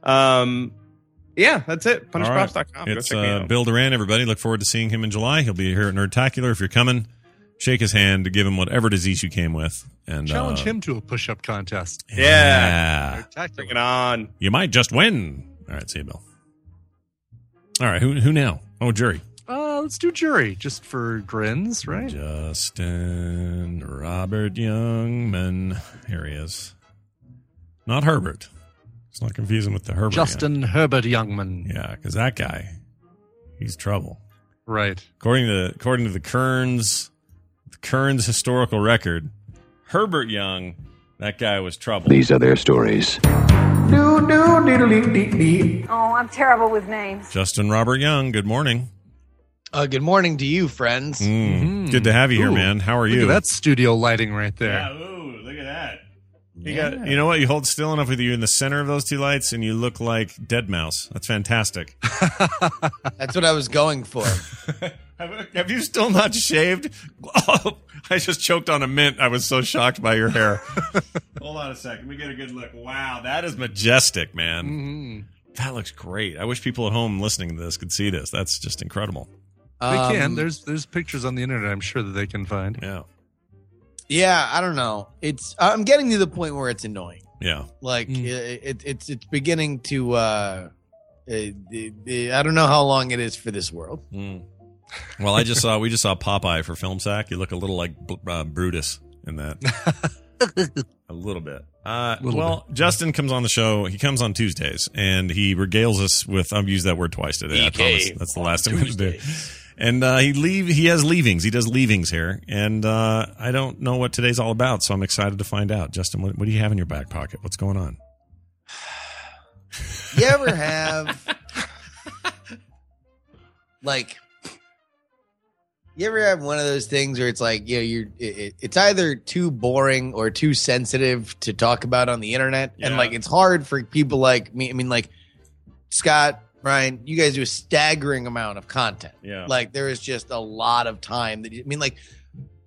P: Yeah, that's it. Punishedprops.com.
A: It's Bill Duran, everybody. Look forward to seeing him in July. He'll be here at Nerdtacular. If you're coming, shake his hand to give him whatever disease you came with. And
B: challenge him to a push-up contest.
P: Yeah. Bring it on.
A: You might just win. All right, see you, Bill. All right, who now? Oh, jury.
B: Let's do jury, just for grins, right?
A: Justin Robert Youngman. Here he is. Not Herbert. Let's not confuse him with the Herbert.
B: Justin Herbert Youngman.
A: Yeah, because that guy, he's trouble.
B: Right.
A: According to the Kearns historical record, Herbert Young, that guy was trouble.
Q: These are their stories.
R: Oh, I'm terrible with names.
A: Justin Robert Young, good morning.
S: Good morning to you, friends.
A: Good to have you here, man. How are you?
B: Look at that studio lighting right there.
A: Yeah, look at that. You know what? You hold still enough with you in the center of those two lights, and you look like Deadmau5. That's fantastic.
S: That's what I was going for.
A: Have you still not shaved? Oh, I just choked on a mint. I was so shocked by your hair. Hold on a second. Let me get a good look. Wow, that is majestic, man.
B: Mm-hmm.
A: That looks great. I wish people at home listening to this could see this. That's just incredible.
B: They can. There's pictures on the internet, I'm sure, that they can find.
A: Yeah.
S: Yeah, I don't know. I'm getting to the point where it's annoying.
A: Yeah.
S: Like it's beginning to I don't know how long it is for this world.
A: Well, we just saw Popeye for Film Sack. You look a little like Brutus in that. A little bit. Justin comes on the show. He comes on Tuesdays, and he regales us with, I've used that word twice today, I promise. That's the last thing I'm going to do. And he has leavings. He does leavings here. And I don't know what today's all about, so I'm excited to find out. Justin, what do you have in your back pocket? What's going on?
S: You ever have, you ever have one of those things where it's like, it's either too boring or too sensitive to talk about on the internet. Yeah. And it's hard for people like me. I mean, Scott, Brian, you guys do a staggering amount of content.
A: Yeah.
S: There is just a lot of time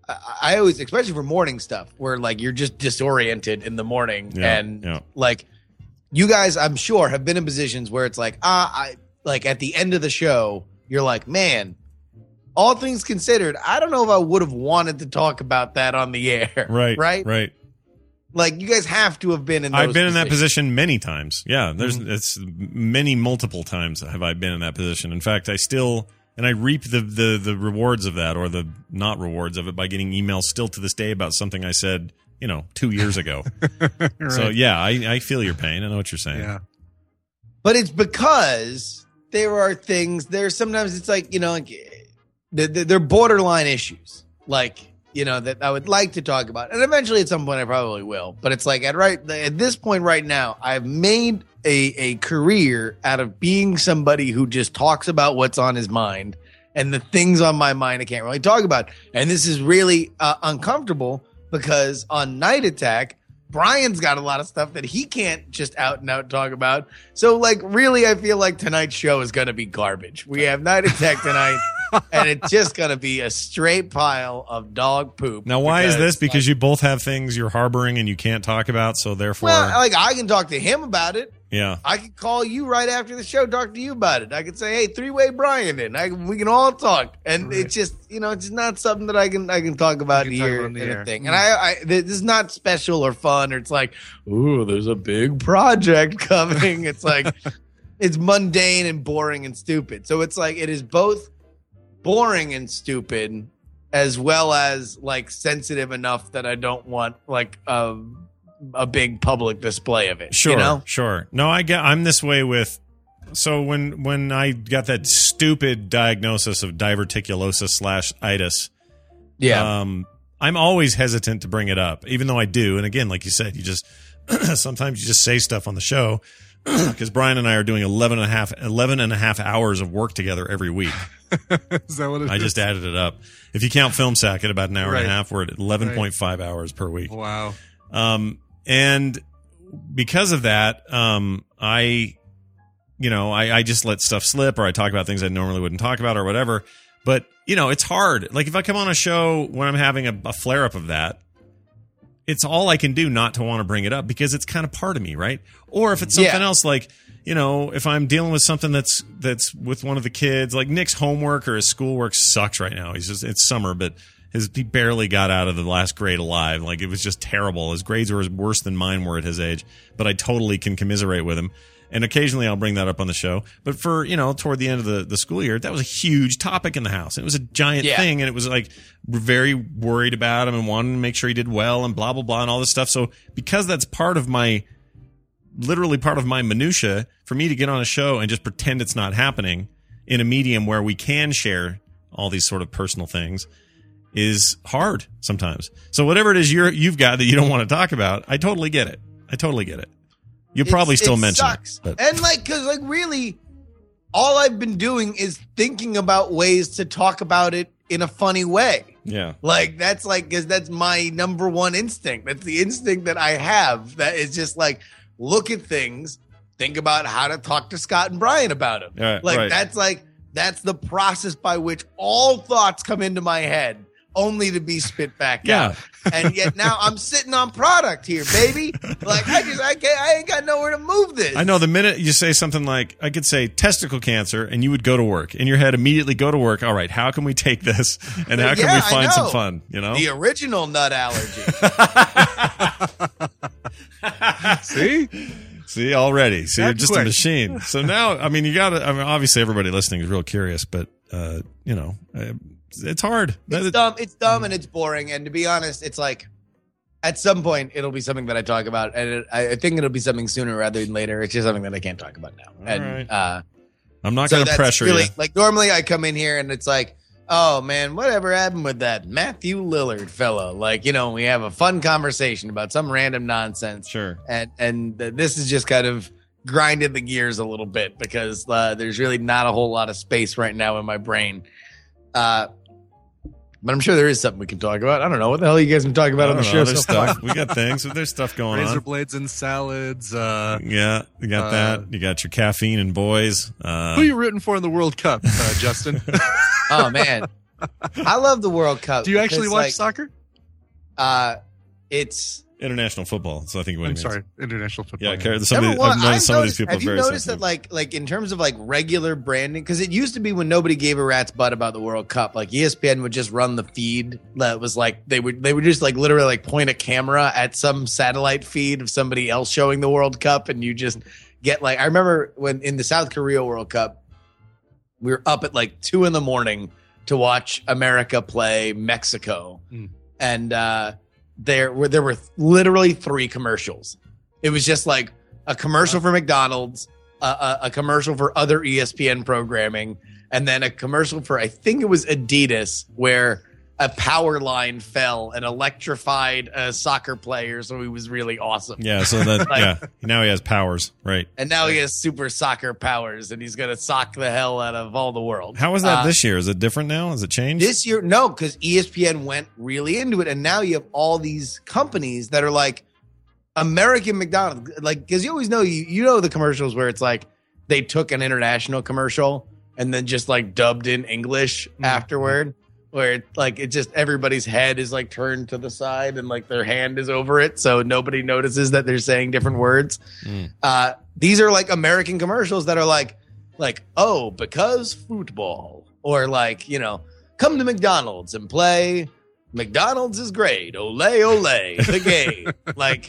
S: I always, especially for morning stuff, where like you're just disoriented in the morning, and like you guys, I'm sure, have been in positions where it's like, like at the end of the show, you're like, man, all things considered, I don't know if I would have wanted to talk about that on the air. Right. Like you guys have to have been in.
A: I've been in that position many times. Yeah, it's multiple times have I been in that position. In fact, I reap the rewards of that, or the not rewards of it, by getting emails still to this day about something I said, 2 years ago. Right. So yeah, I feel your pain. I know what you're saying.
S: Yeah. But it's because there are things there. Sometimes it's like, they're borderline issues, like, that I would like to talk about. And eventually at some point I probably will. But it's like at this point right now, I've made a career out of being somebody who just talks about what's on his mind, and the things on my mind I can't really talk about. And this is really uncomfortable because on Night Attack, Brian's got a lot of stuff that he can't just out and out talk about. So like really I feel like tonight's show is going to be garbage. We have Night Attack tonight. And it's just going to be a straight pile of dog poop.
A: Now, why is this? Because you both have things you're harboring and you can't talk about, so therefore...
S: Well, like, I can talk to him about it.
A: Yeah.
S: I can call you right after the show, talk to you about it. I can say, hey, three-way Brian in. We can all talk. And it's just, it's not something that I can talk about here in a thing. And this is not special or fun, or it's like, ooh, there's a big project coming. It's like, it's mundane and boring and stupid. So it's like, it is both boring and stupid, as well as like sensitive enough that I don't want like a big public display of it.
A: Sure. No, I'm this way with. So when I got that stupid diagnosis of diverticulosis/itis, I'm always hesitant to bring it up, even though I do. And again, like you said, you just sometimes you just say stuff on the show. Because Brian and I are doing 11 and a half hours of work together every week.
B: Is that what it is?
A: I just added it up. If you count Film Sack at about an hour and a half, we're at 11.5 hours per week.
B: Wow.
A: And because of that, I just let stuff slip, or I talk about things I normally wouldn't talk about or whatever. But, it's hard. Like if I come on a show when I'm having a flare up of that, it's all I can do not to want to bring it up, because it's kind of part of me, right? Or if it's something else, like, if I'm dealing with something that's with one of the kids, like Nick's homework or his schoolwork sucks right now. It's summer, but he barely got out of the last grade alive. Like it was just terrible. His grades were worse than mine were at his age, but I totally can commiserate with him. And occasionally I'll bring that up on the show. But for, toward the end of the school year, that was a huge topic in the house. It was a giant thing. And it was like, we're very worried about him and wanting to make sure he did well and blah, blah, blah, and all this stuff. So because that's literally part of my minutia, for me to get on a show and just pretend it's not happening in a medium where we can share all these sort of personal things is hard sometimes. So whatever it is you've got that you don't want to talk about, I totally get it. You'll probably still mention
S: sucks.
A: it. But.
S: And because really, all I've been doing is thinking about ways to talk about it in a funny way.
A: Yeah.
S: Because that's my number one instinct. That's the instinct that I have. That is just like, look at things, think about how to talk to Scott and Brian about them. That's the process by which all thoughts come into my head, only to be spit back out. And yet now I'm sitting on product here, baby. Like I ain't got nowhere to move this.
A: I know the minute you say something like, I could say testicle cancer, and you would go to work. In your head, immediately go to work. All right, how can we take this? And how can we find some fun?
S: The original nut allergy.
A: See already. See, you're just a machine. So now, obviously everybody listening is real curious, but it's hard.
S: It's dumb and it's boring. And to be honest, it's like at some point it'll be something that I talk about, and I think it'll be something sooner rather than later. It's just something that I can't talk about now.
A: I'm not going to pressure you.
S: Like normally I come in here and it's like, oh man, whatever happened with that Matthew Lillard fella? Like, we have a fun conversation about some random nonsense.
A: Sure.
S: And this is just kind of grinded the gears a little bit because there's really not a whole lot of space right now in my brain. But I'm sure there is something we can talk about. I don't know. What the hell are you guys been talking about on the show?
A: There's stuff. We got things. There's stuff going on.
B: Razor blades and salads.
A: Yeah, you got that. You got your caffeine and boys.
B: Who are you rooting for in the World Cup, Justin?
S: Oh, man. I love the World Cup.
B: Do you actually
S: because,
B: watch
S: like,
B: soccer?
S: It's
A: international football. So I think what
B: I'm
A: it means.
B: sorry, international football.
A: Yeah, some of these people
S: have
A: are
S: you
A: very
S: noticed that
A: sensitive.
S: like in terms of like regular branding, because it used to be when nobody gave a rat's butt about the World Cup, like ESPN would just run the feed that was like they would just like literally like point a camera at some satellite feed of somebody else showing the World Cup, and you just get like, I remember when in the South Korea World Cup, we were up at like 2 a.m. to watch America play Mexico, and there were literally 3 commercials. It was just like a commercial for McDonald's, a commercial for other ESPN programming, and then a commercial for, I think it was Adidas, where a power line fell and electrified a soccer player, so he was really awesome.
A: Yeah, so that now he has powers, right?
S: And now he has super soccer powers, and he's gonna sock the hell out of all the world.
A: How is that this year? Is it different now? Has it changed?
S: This year, no, because ESPN went really into it, and now you have all these companies that are like American McDonald's, like, because you always know you know the commercials where it's like they took an international commercial and then just like dubbed in English afterward. Where like it just everybody's head is like turned to the side and like their hand is over it, so nobody notices that they're saying different words. These are like American commercials that are like oh, because football, or like, you know, come to McDonald's and play. McDonald's is great. Ole ole the game. Like,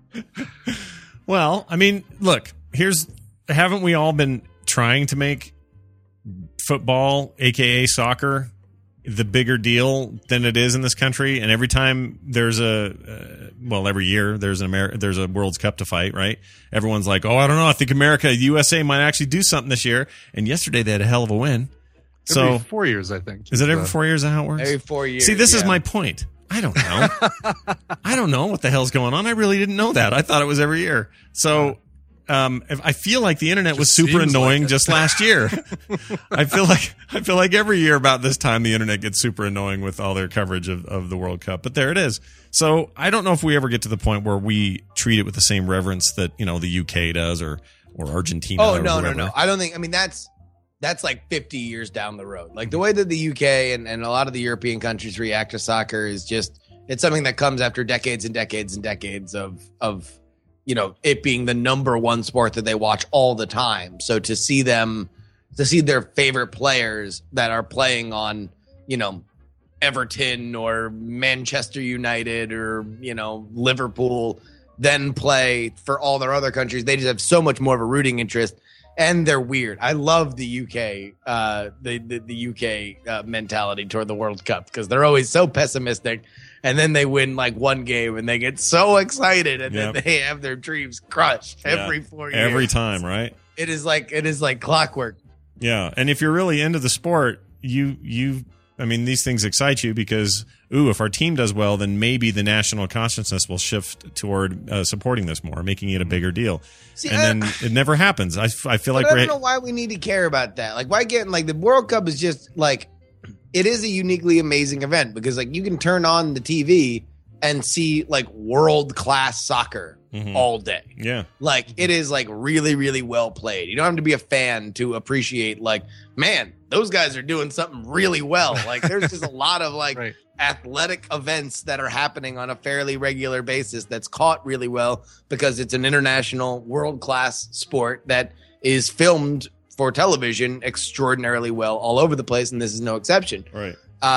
A: well, I mean, look, haven't we all been trying to make football, aka soccer, the bigger deal than it is in this country? And every time there's every year there's a World Cup to fight, right? Everyone's like, oh, I don't know, I think USA might actually do something this year. And yesterday they had a hell of a win.
B: Every 4 years, I think.
A: Is it every 4 years? Is that how it works?
S: Every 4 years.
A: See, this is my point. I don't know. I don't know what the hell's going on. I really didn't know that. I thought it was every year. So I feel like the internet was super annoying just last year. I feel like every year about this time the internet gets super annoying with all their coverage of the World Cup. But there it is. So I don't know if we ever get to the point where we treat it with the same reverence that, you know, the UK does or Argentina.
S: Oh,
A: or
S: no.
A: whoever.
S: I don't think. I mean, that's like 50 years down the road. Like the way that the UK and a lot of the European countries react to soccer is just, it's something that comes after decades and decades and decades of you know, it being the number one sport that they watch all the time. So to see their favorite players that are playing on, you know, Everton or Manchester United or, you know, Liverpool, then play for all their other countries, they just have so much more of a rooting interest. And they're weird. I love the UK, the UK mentality toward the World Cup, because they're always so pessimistic. And then they win like one game and they get so excited, and then they have their dreams crushed every 4 years.
A: Every time, right?
S: It is like clockwork.
A: Yeah. And if you're really into the sport, I mean, these things excite you because, if our team does well, then maybe the national consciousness will shift toward supporting this more, making it a bigger deal.
S: See,
A: and then it never happens. I feel like
S: I don't know why we need to care about that. Like, why get like the World Cup is just like, it is a uniquely amazing event because like you can turn on the TV and see like world class soccer all day.
A: Yeah.
S: Like it is like really, really well played. You don't have to be a fan to appreciate like, man, those guys are doing something really well. Like there's just a lot of like athletic events that are happening on a fairly regular basis that's caught really well because it's an international world class sport that is filmed for television extraordinarily well all over the place, and this is no exception.
A: Right.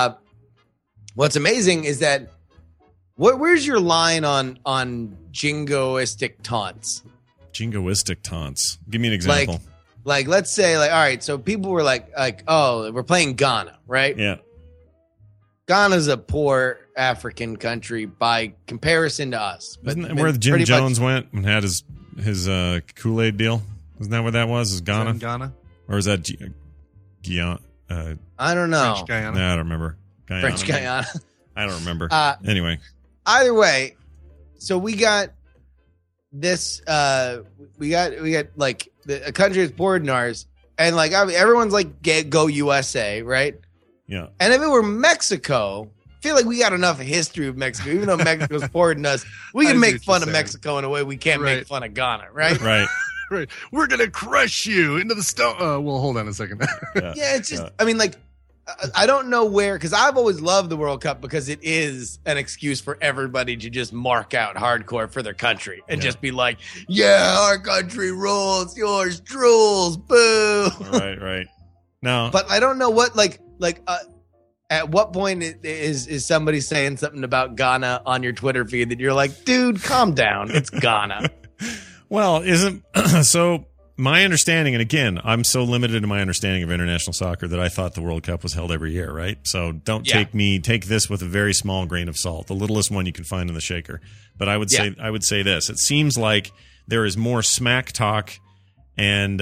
S: What's amazing is that where's your line on jingoistic taunts?
A: Jingoistic taunts. Give me an example.
S: Like let's say like, all right, so people were like, oh, we're playing Ghana, right?
A: Yeah.
S: Ghana's a poor African country by comparison to us.
A: Isn't that where Jim Jones went and had his Kool-Aid deal? Isn't that what that was? Is Ghana?
B: Is that Ghana?
A: Or is that Guyana?
S: I don't know.
B: French Guyana?
A: No, I don't remember.
S: French Guyana.
A: I don't remember. Anyway.
S: Either way, so we got this. We got like a country that's poorer than ours, and like everyone's like go USA, right?
A: Yeah.
S: And if it were Mexico, I feel like we got enough history of Mexico. Even though Mexico's poorer than us, we can make fun of Mexico in a way we can't make fun of Ghana, right?
A: Right.
B: Right. We're gonna crush you into the stone. Well, hold on a second.
S: Yeah, it's just. I mean, like I don't know where, because I've always loved the World Cup because it is an excuse for everybody to just mark out hardcore for their country and just be like, yeah, our country rules, yours drools, boo.
A: Right. No.
S: But I don't know what, at what point is somebody saying something about Ghana on your Twitter feed that you're like, dude, calm down. It's Ghana.
A: Well, so my understanding, and again, I'm so limited in my understanding of international soccer that I thought the World Cup was held every year, right? So don't take this with a very small grain of salt, the littlest one you can find in the shaker. But I would say this. It seems like there is more smack talk and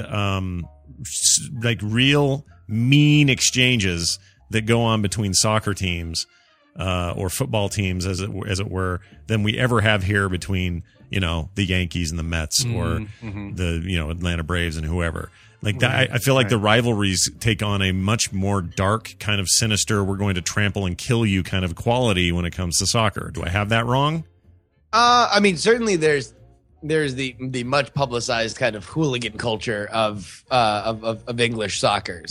A: real mean exchanges that go on between soccer teams or football teams, as it were, than we ever have here between the Yankees and the Mets or the Atlanta Braves and whoever. Like that, I feel like the rivalries take on a much more dark, kind of sinister, we're going to trample and kill you kind of quality when it comes to soccer. Do I have that wrong?
S: I mean, certainly there's the much publicized kind of hooligan culture of English soccer.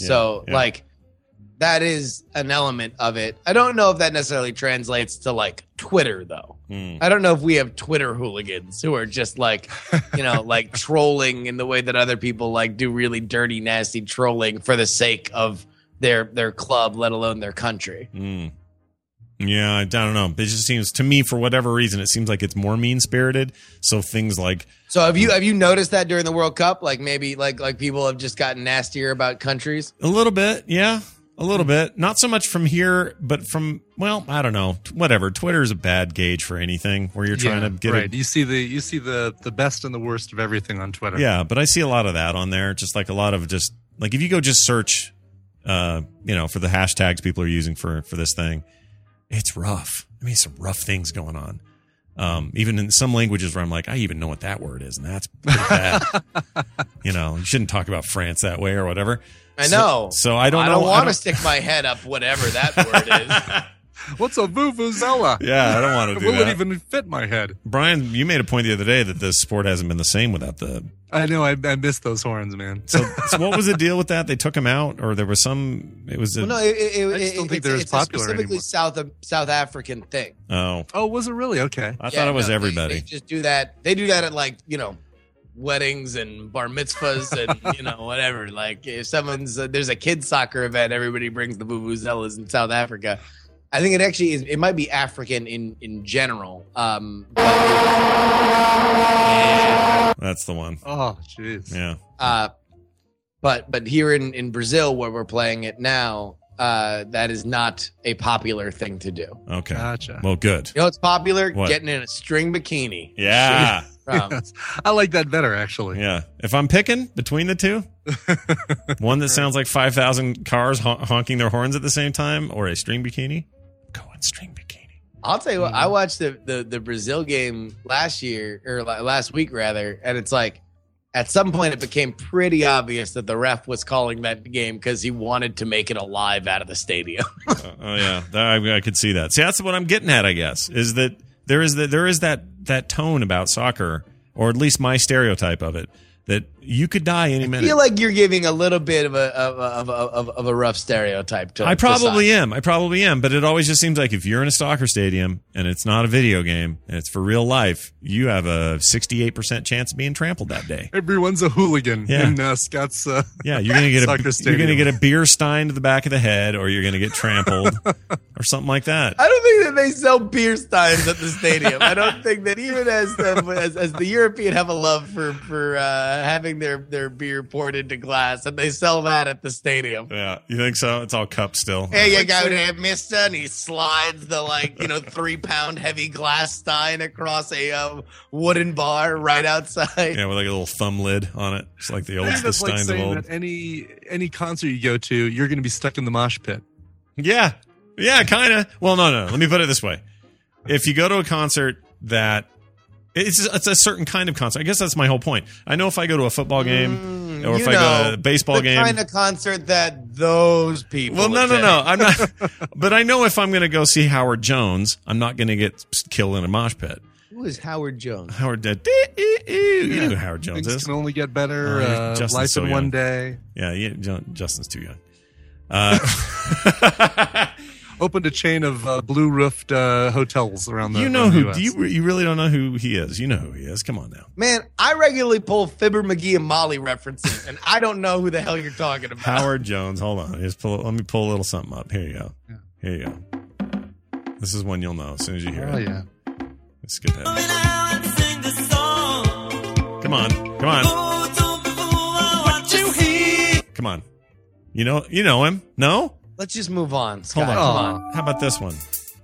S: That is an element of it. I don't know if that necessarily translates to like Twitter though. I don't know if we have Twitter hooligans who are just like, like trolling in the way that other people like do really dirty, nasty trolling for the sake of their club, let alone their country.
A: Yeah, I don't know. It just seems to me, for whatever reason, it seems like it's more mean spirited. So things like.
S: So have you noticed that during the World Cup? Like maybe like people have just gotten nastier about countries?
A: A little bit, yeah. A little bit. Not so much from here, but from, well, I don't know. Whatever. Twitter is a bad gauge for anything where you're trying to get
B: right. You see the best and the worst of everything on Twitter.
A: Yeah, but I see a lot of that on there. Just like a lot of just like if you go just search for the hashtags people are using for this thing, it's rough. I mean, some rough things going on. Even in some languages where I'm like, I even know what that word is, and that's pretty bad. You shouldn't talk about France that way or whatever.
S: I know.
A: So I don't know.
S: I don't want to stick my head up whatever that word is.
B: What's a vuvuzela?
A: Yeah, I don't want to do that.
B: Will it even fit my head?
A: Brian, you made a point the other day that the sport hasn't been the same without the...
B: I know. I missed those horns, man.
A: So what was the deal with that? They took them out, or there was some... It was.
S: I just don't think they're as popular anymore. Specifically South African thing.
A: Oh,
B: was it really? Okay.
A: I thought it was everybody.
S: They just do that. They do that at like weddings and bar mitzvahs and whatever. Like if there's a kids soccer event, everybody brings the vuvuzelas in South Africa. I think it actually is. It might be African in general.
A: That's the one.
B: Oh, jeez.
A: Yeah.
S: But here in Brazil, where we're playing it now, that is not a popular thing to do.
A: Okay.
B: Gotcha.
A: Well, good.
S: It's popular?
A: What?
S: Getting in a string bikini.
A: Yeah.
B: Yes. I like that better, actually.
A: Yeah. If I'm picking between the two, one that sounds like 5,000 cars honking their horns at the same time, or a string bikini, go on string bikini.
S: I'll tell you what, I watched the Brazil game last week, and it's like, at some point it became pretty obvious that the ref was calling that game because he wanted to make it alive out of the stadium.
A: Yeah. I could see that. See, that's what I'm getting at, I guess, is that there is that tone about soccer, or at least my stereotype of it, that you could die any minute.
S: I feel like you're giving a little bit of a rough stereotype to
A: I probably am, but it always just seems like if you're in a soccer stadium and it's not a video game and it's for real life, you have a 68% chance of being trampled that day.
B: Everyone's a hooligan in Scott's
A: you're gonna get a beer stein to the back of the head, or you're gonna get trampled or something like that.
S: I don't think that they sell beer steins at the stadium. I don't think that even as the European have a love for having their beer poured into glass, and they sell that at the stadium.
A: Yeah, you think so? It's all cups still.
S: Hey, you go there, mister, and he slides the 3-pound heavy glass stein across a wooden bar right outside.
A: Yeah, with like a little thumb lid on it. It's like the old steins of old.
B: That any concert you go to, you're going to be stuck in the mosh pit.
A: Yeah, kind of. Well, no. Let me put it this way: if you go to a concert that it's a certain kind of concert. I guess that's my whole point. I know if I go to a football game or if I go to a baseball game,
S: the kind of concert that those people.
A: Well, no. I'm not. But I know if I'm going to go see Howard Jones, I'm not going to get killed in a mosh pit.
S: Who is Howard Jones?
A: Howard You know who Howard Jones
B: Things
A: is.
B: Can only get better. Life in one day.
A: Yeah, Justin's too young.
B: Opened a chain of blue-roofed hotels around the US.
A: You really don't know who he is. You know who he is. Come on now.
S: Man, I regularly pull Fibber McGee and Molly references, and I don't know who the hell you're talking about.
A: Howard Jones. Hold on. Let me pull a little something up. Here you go. Yeah. Here you go. This is one you'll know as soon as you hear it.
B: Oh, yeah.
A: Let's skip that. Come on. Come on. Come on. You know him? No?
S: Let's just move on, Scott.
A: Hold on.
S: Come on.
A: How about this one?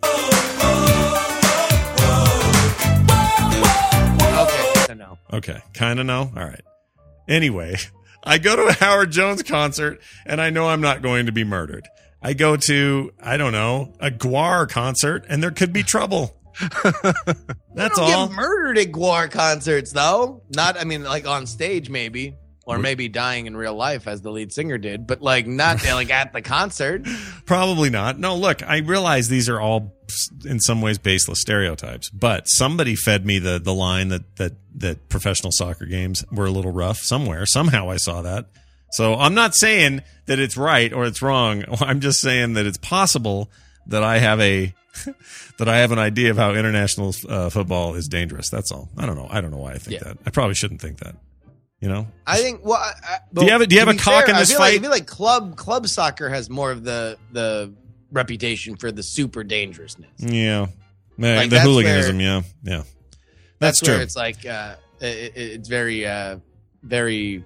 S: Okay. No.
A: Okay. Kind of no? All right. Anyway, I go to a Howard Jones concert, and I know I'm not going to be murdered. I go to, I don't know, a Gwar concert, and there could be trouble. That's all.
S: You don't get murdered at Gwar concerts, though. Not, I mean, like on stage, maybe. Or maybe dying in real life, as the lead singer did, but like not like at the concert.
A: Probably not. No, look, I realize these are all in some ways baseless stereotypes, but somebody fed me the line that professional soccer games were a little rough somewhere. Somehow I saw that. So I'm not saying that it's right or it's wrong. I'm just saying that it's possible that I have an idea of how international football is dangerous. That's all. I don't know. I don't know why I think that. I probably shouldn't think that. You know,
S: I think. Well,
A: do you have a cock in this fight?
S: I feel like club soccer has more of the reputation for the super dangerousness.
A: Yeah, like the hooliganism. Yeah, that's true.
S: Where it's like it's very very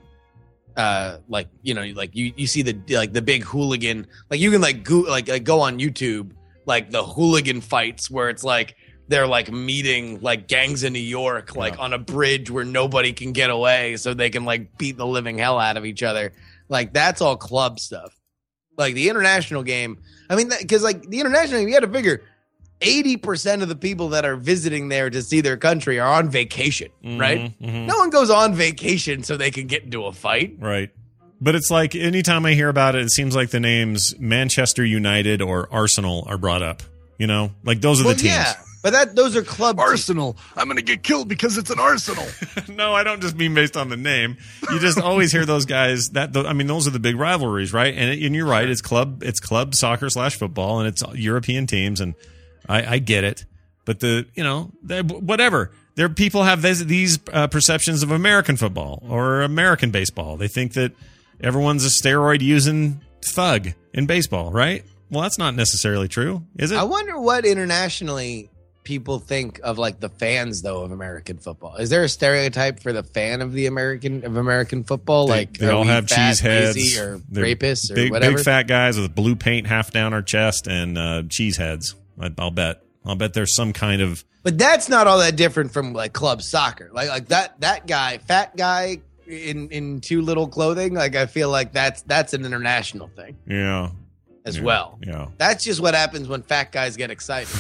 S: like like you see the big hooligan, like you can go on YouTube, like the hooligan fights where it's like they're like meeting like gangs in New York, like on a bridge where nobody can get away, so they can like beat the living hell out of each other. Like that's all club stuff. Like the international game, I mean, because like the international game, you got to figure 80% of the people that are visiting there to see their country are on vacation, right? Mm-hmm. No one goes on vacation so they can get into a fight,
A: right? But it's like anytime I hear about it, it seems like the names Manchester United or Arsenal are brought up. You know, like those are the teams.
S: Yeah. But those are club
B: Arsenal. I'm going to get killed because it's an Arsenal.
A: No, I don't just mean based on the name. You just always hear those guys. I mean, those are the big rivalries, right? And you're right. It's club soccer / football, and it's European teams, and I get it. But whatever. People have these perceptions of American football or American baseball. They think that everyone's a steroid using thug in baseball, right? Well, that's not necessarily true, is it?
S: I wonder what internationally people think of like the fans though of American football. Is there a stereotype for the fan of American football?
A: They all have cheese heads
S: or rapists
A: or
S: whatever.
A: Big fat guys with blue paint half down our chest and cheese heads. I'll bet there's some kind of.
S: But that's not all that different from like club soccer. Like that guy, fat guy in too little clothing. Like I feel like that's an international thing.
A: Yeah.
S: As well.
A: Yeah.
S: That's just what happens when fat guys get excited.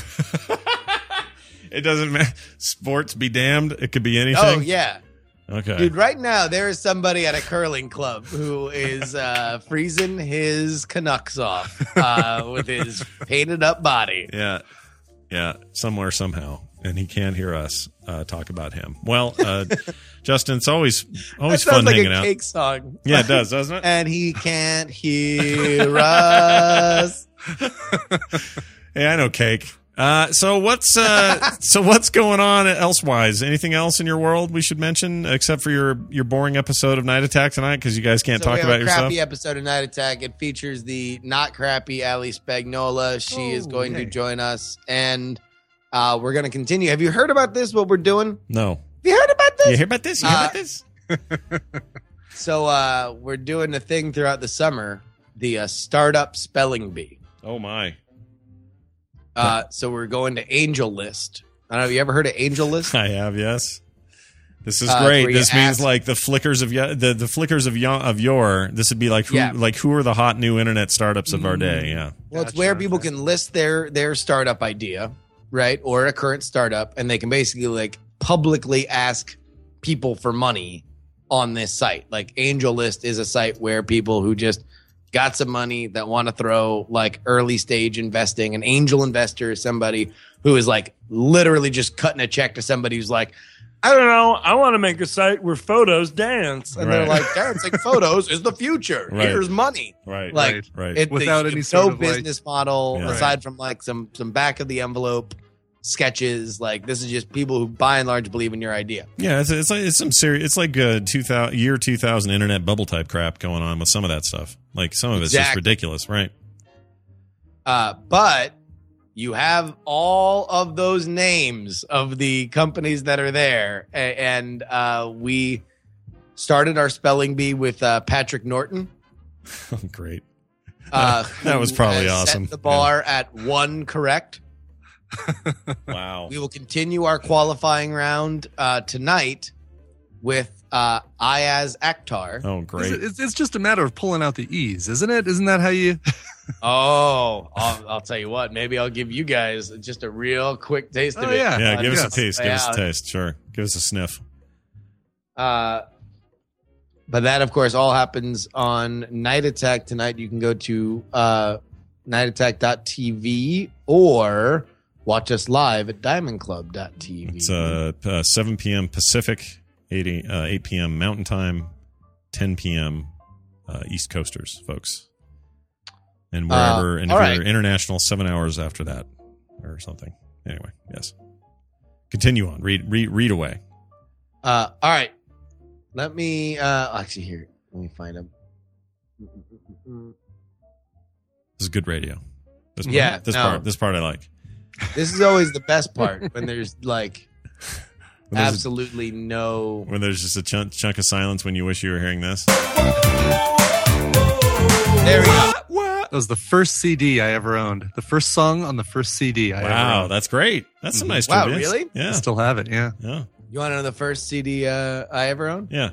A: It doesn't matter. Sports be damned. It could be anything.
S: Oh, yeah.
A: Okay.
S: Dude, right now there is somebody at a curling club who is freezing his Canucks off with his painted up body.
A: Yeah. Yeah. Somewhere, somehow. And he can't hear us talk about him. Well, Justin, it's always fun
S: like
A: hanging
S: a
A: out.
S: Cake song.
A: Yeah, it does, doesn't it?
S: And he can't hear us.
A: Hey, I know Cake. So what's going on elsewise? Anything else in your world we should mention except for your boring episode of Night Attack tonight because you guys can't talk about your stuff?
S: Crappy episode of Night Attack. It features the not crappy Ali Spagnola. She is going to join us, and we're going to continue. Have you heard about this? What we're doing?
A: No.
S: Have you heard about this?
A: You hear about this? You heard about this?
S: So we're doing a thing throughout the summer, the Startup Spelling Bee.
A: Oh my.
S: So we're going to Angel List. I don't know. Have you ever heard of Angel List?
A: I have, yes. This is great. This means like the flickers of the flickers of yore. This would be like who are the hot new internet startups of our day? Yeah.
S: Well, it's where people can list their startup idea, right, or a current startup, and they can basically like publicly ask people for money on this site. Like Angel List is a site where people who just got some money that want to throw like early stage investing. An angel investor is somebody who is like literally just cutting a check to somebody who's like,
Q: I don't know. I want to make a site where photos dance.
S: And they're like, dancing photos is the future.
A: Right.
S: Here's money.
A: Right.
S: Like,
A: right.
P: Without any sort
S: no
P: of
S: business model
A: Yeah.
S: aside from like some back of the envelope sketches. Like, this is just people who by and large believe in your idea.
A: Yeah, it's some serious. It's like 2000 internet bubble type crap going on with some of that stuff. Like some of it's just ridiculous, right?
S: But you have all of those names of the companies that are there, and we started our spelling bee with Patrick Norton.
A: Oh, great! That was probably awesome.
S: Set the bar at 1 correct.
A: Wow.
S: We will continue our qualifying round tonight with Ayaz Akhtar.
A: Oh, great!
B: It's just a matter of pulling out the E's, isn't it? Isn't that how you?
S: I'll tell you what. Maybe I'll give you guys just a real quick taste of it.
A: Yeah, give us a taste. Give us a taste. Sure. Give us a sniff.
S: But that, of course, all happens on Night Attack tonight. You can go to nightattack.tv or watch us live at diamondclub.tv.
A: It's 7 p.m. Pacific, 8 p.m. Mountain Time, 10 p.m. East Coasters, folks. And wherever, and if you're international, 7 hours after that or something. Anyway, yes. Continue on. Read away.
S: All right. Let me actually here. Let me find them.
A: This is good radio. This part I like.
S: This is always the best part when there's like absolutely no.
A: When there's just a chunk of silence when you wish you were hearing this.
S: There we go.
B: That was the first CD I ever owned. The first song on the first CD I ever owned.
A: Wow, that's great. That's some nice
S: Wow,
A: trivia.
S: really?
A: Yeah.
B: I still have it, yeah.
A: Yeah.
S: You want to know the first CD I ever owned?
A: Yeah.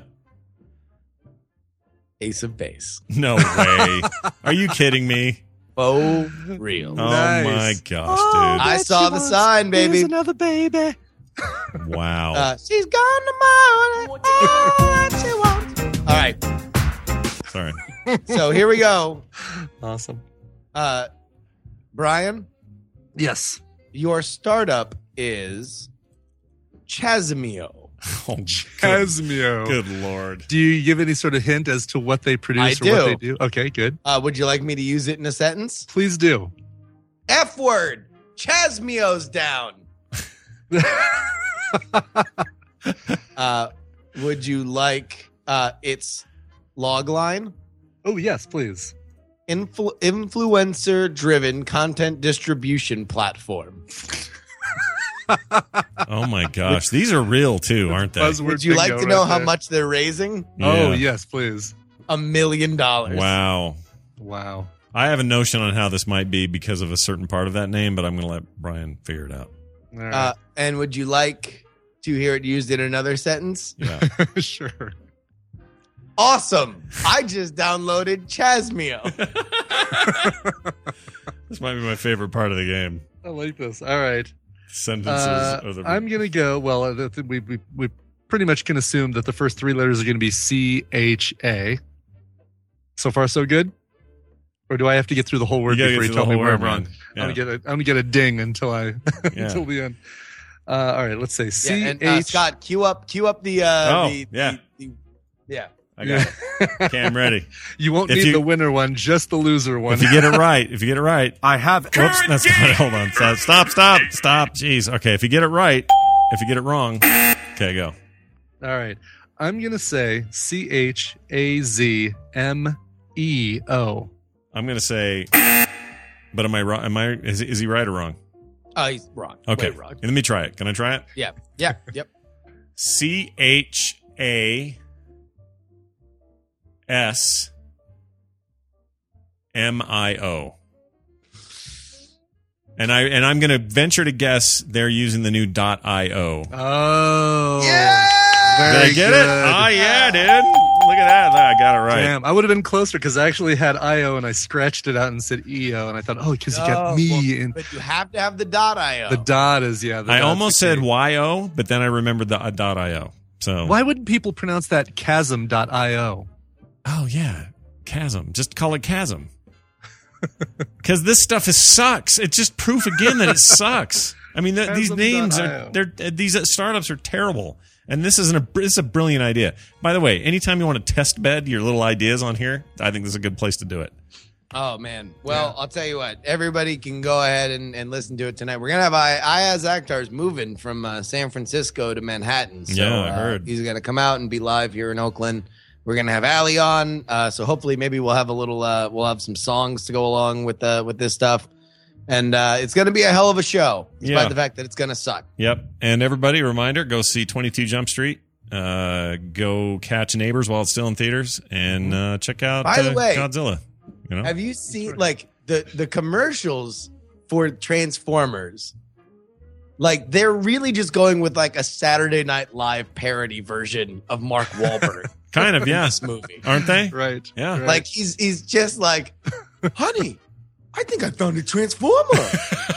S: Ace of Base.
A: No way. Are you kidding me?
S: Oh, real.
A: Oh, my gosh, dude.
S: I saw the sign, baby.
B: Another baby.
A: Wow.
S: She's gone tomorrow. All she wants. All right.
A: Sorry.
S: So here we go.
B: Awesome.
S: Brian?
B: Yes.
S: Your startup is Chasmio.
A: Oh,
B: Chasmio.
A: Good Lord.
B: Do you give any sort of hint as to what they produce
S: I
B: or what
S: do.
B: they do? Okay, good.
S: Would you like me to use it in a sentence?
B: Please do.
S: F word. Chasmio's down. Would you like its log line?
B: Oh, yes, please.
S: Influencer-driven content distribution platform.
A: Oh, my gosh. These are real, too, aren't they?
S: Would you like to know how much they're raising?
A: Yeah.
B: Oh, yes, please.
S: $1 million.
A: Wow.
B: Wow.
A: I have a notion on how this might be because of a certain part of that name, but I'm going to let Brian figure it out.
B: All right.
S: And would you like to hear it used in another sentence?
A: Yeah.
B: Sure.
S: Awesome. I just downloaded Chasmio.
A: This might be my favorite part of the game.
B: I like this. All right.
A: Sentences.
B: I'm going to go, well, we pretty much can assume that the first 3 letters are going to be CHA. So far, so good? Or do I have to get through the whole word before you tell me where I'm wrong?
A: Yeah.
B: I'm going to get a ding until until the end. All right, let's say CH.
S: And Scott, cue up the
A: yeah. I got it. Okay, I'm ready.
B: You won't need the winner one, just the loser one.
A: If you get it right, I have. Whoops, that's not. Hold on. Stop. Jeez. Okay, if you get it right, if you get it wrong, okay, go.
B: All right, I'm gonna say CHAZMEO.
A: I'm gonna say, but am I wrong? Is he right or wrong?
S: He's wrong.
A: Okay,
S: Way wrong.
A: Let me try it. Can I try it?
S: Yeah. Yep.
A: CHASMIO. And I'm going to venture to guess they're using the new .io.
B: Oh.
S: Yeah!
A: Did I get it? Oh, yeah, dude. Look at that. I got it right.
B: Damn, I would have been closer because I actually had IO and I scratched it out and said EO. And I thought, because you got me.
S: But you have to have the .io.
B: The dot is,
A: I almost said YO, but then I remembered the .io. So
B: why wouldn't people pronounce that chasm.io?
A: Oh, yeah. Chasm. Just call it chasm. Because this stuff sucks. It's just proof again that it sucks. I mean, these names these startups are terrible. And this is a brilliant idea. By the way, anytime you want to test bed your little ideas on here, I think this is a good place to do it.
S: Oh, man. Well, I'll tell you what. Everybody can go ahead and listen to it tonight. We're going to have Ayaz Akhtar's moving from San Francisco to Manhattan. So,
A: I heard.
S: He's going to come out and be live here in Oakland. We're going to have Ali on. So hopefully maybe we'll have a little we'll have some songs to go along with this stuff. And it's going to be a hell of a show, despite the fact that it's going to suck.
A: Yep. And everybody, reminder, go see 22 Jump Street. Go catch Neighbors while it's still in theaters. And check out
S: By the way,
A: Godzilla. You know?
S: Have you seen like the commercials for Transformers? Like they're really just going with like a Saturday Night Live parody version of Mark Wahlberg.
A: Kind of, yeah.
S: This movie,
A: aren't they?
B: Right.
A: Yeah.
S: Like he's just like, honey, I think I found a Transformer.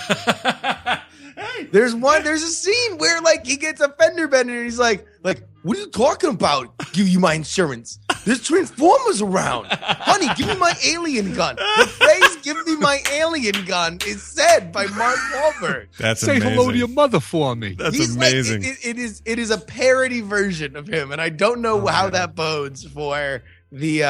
S: There's a scene where like he gets a fender bender and he's like, what are you talking about? Give you my insurance. There's Transformers around. Honey, give me my alien gun. The phrase "give me my alien gun" is said by Mark Wahlberg.
A: That's
B: Say
A: amazing.
B: hello to your mother for me.
A: That's amazing.
S: Like, it is a parody version of him, and I don't know how that bodes for the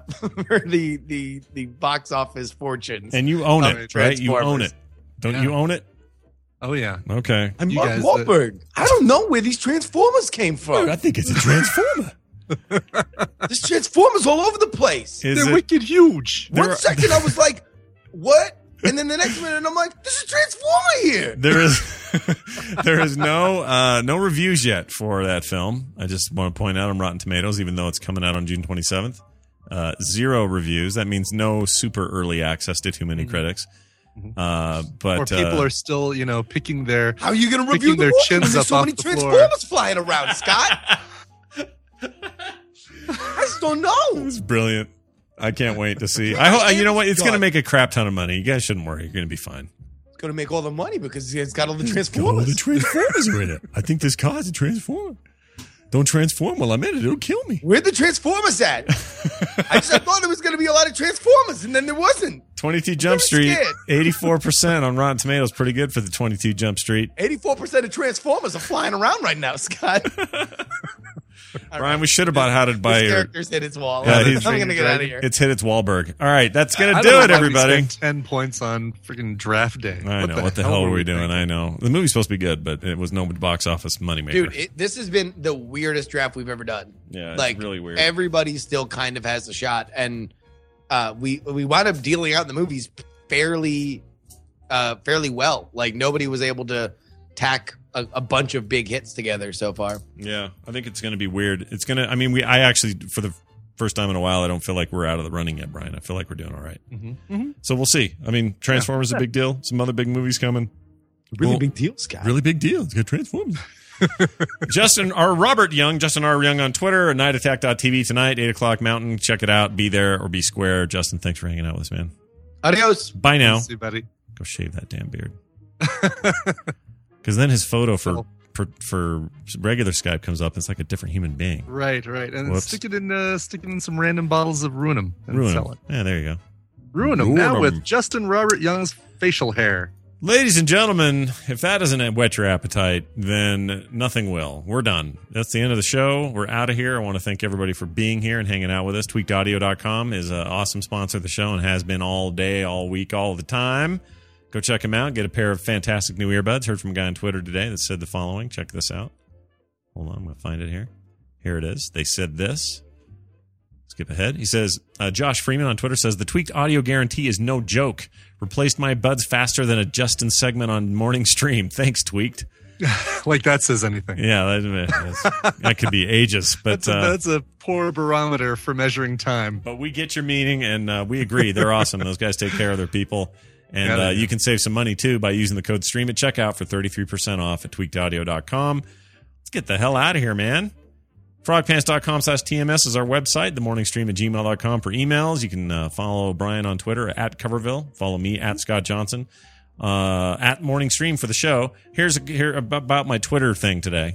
S: the box office fortunes.
A: And you own it, right? You own it. Don't you own it?
B: Oh, yeah.
A: Okay.
S: And Mark Wahlberg, I don't know where these Transformers came from.
A: I think it's a Transformer.
S: There's Transformers all over the place.
B: They're wicked huge.
S: One second I was like, what? And then the next minute I'm like, there's a Transformer here.
A: There is no reviews yet for that film. I just want to point out on Rotten Tomatoes, even though it's coming out on June 27th. 0 reviews. That means no super early access to too many critics. But
B: or people are still, picking their
S: how are you going to review
B: their
S: the
B: chins
S: There's
B: up
S: so
B: off
S: many
B: the floor.
S: Transformers flying around, Scott. I just don't know.
A: It's brilliant. I can't wait to see. I hope, you know what? It's going to make a crap ton of money. You guys shouldn't worry. You're going to be fine.
S: It's going to make all the money because it's got all the
A: All
S: Transformers.
A: the Transformers are in it. I think this car's a Transformer. Don't transform while I'm in it. It'll kill me.
S: Where the Transformers at? I thought there was going to be a lot of Transformers, and then there wasn't.
A: 22 Jump Street, 84% on Rotten Tomatoes. Pretty good for the 22 Jump Street.
S: 84% of Transformers are flying around right now, Scott.
A: Brian, we should have bought How to Buy
S: This
A: Your...
S: character's hit its wall.
A: Yeah,
S: I'm going to get out of here.
A: It's hit its Wahlberg. All right, that's going to
B: I
A: do
B: don't know
A: it,
B: why we
A: everybody.
B: spent 10 points on freaking draft day.
A: I know. What the hell were we doing? I know. The movie's supposed to be good, but it was no box office moneymaker.
S: Dude, this has been the weirdest draft we've ever done.
A: Yeah, it's
S: like,
A: really weird.
S: Everybody still kind of has a shot, and we wound up dealing out the movies fairly well. Like nobody was able to tack a bunch of big hits together so far.
A: Yeah, I think it's going to be weird. It's going to. I mean, I actually, for the first time in a while, I don't feel like we're out of the running yet, Brian. I feel like we're doing all right. So we'll see. I mean, Transformers is a big deal. Some other big movies coming.
S: Really big deal, Scott.
A: Really big deal. It's got Transformers. Justin R. Young on Twitter, nightattack.tv tonight, 8 o'clock Mountain. Check it out. Be there or be square. Justin, thanks for hanging out with us, man.
S: Adios.
A: Bye now.
B: See you, buddy.
A: Go shave that damn beard. Because then his photo for regular Skype comes up. And it's like a different human being.
B: Right. And
A: Whoops.
B: stick it in some random bottles of Ruinum and sell it.
A: Yeah, there you go.
B: Ruinum now with Justin Robert Young's facial hair.
A: Ladies and gentlemen, if that doesn't whet your appetite, then nothing will. We're done. That's the end of the show. We're out of here. I want to thank everybody for being here and hanging out with us. TweakedAudio.com is an awesome sponsor of the show and has been all day, all week, all the time. Go check them out. Get a pair of fantastic new earbuds. Heard from a guy on Twitter today that said the following. Check this out. Hold on. I'm going to find it here. Here it is. They said this. Skip ahead. He says, Josh Freeman on Twitter says, the Tweaked Audio guarantee is no joke. Replaced my buds faster than a Justin segment on Morning Stream. Thanks, Tweaked.
B: Like that says anything.
A: Yeah, that could be ages. But
B: that's a poor barometer for measuring time.
A: But we get your meaning, and we agree. They're awesome. Those guys take care of their people. And you can save some money, too, by using the code STREAM at checkout for 33% off at tweakedaudio.com. Let's get the hell out of here, man. Frogpants.com/TMS is our website. TheMorningStream@gmail.com for emails. You can follow Brian on Twitter at Coverville. Follow me at Scott Johnson. At Morning Stream for the show. Here about my Twitter thing today.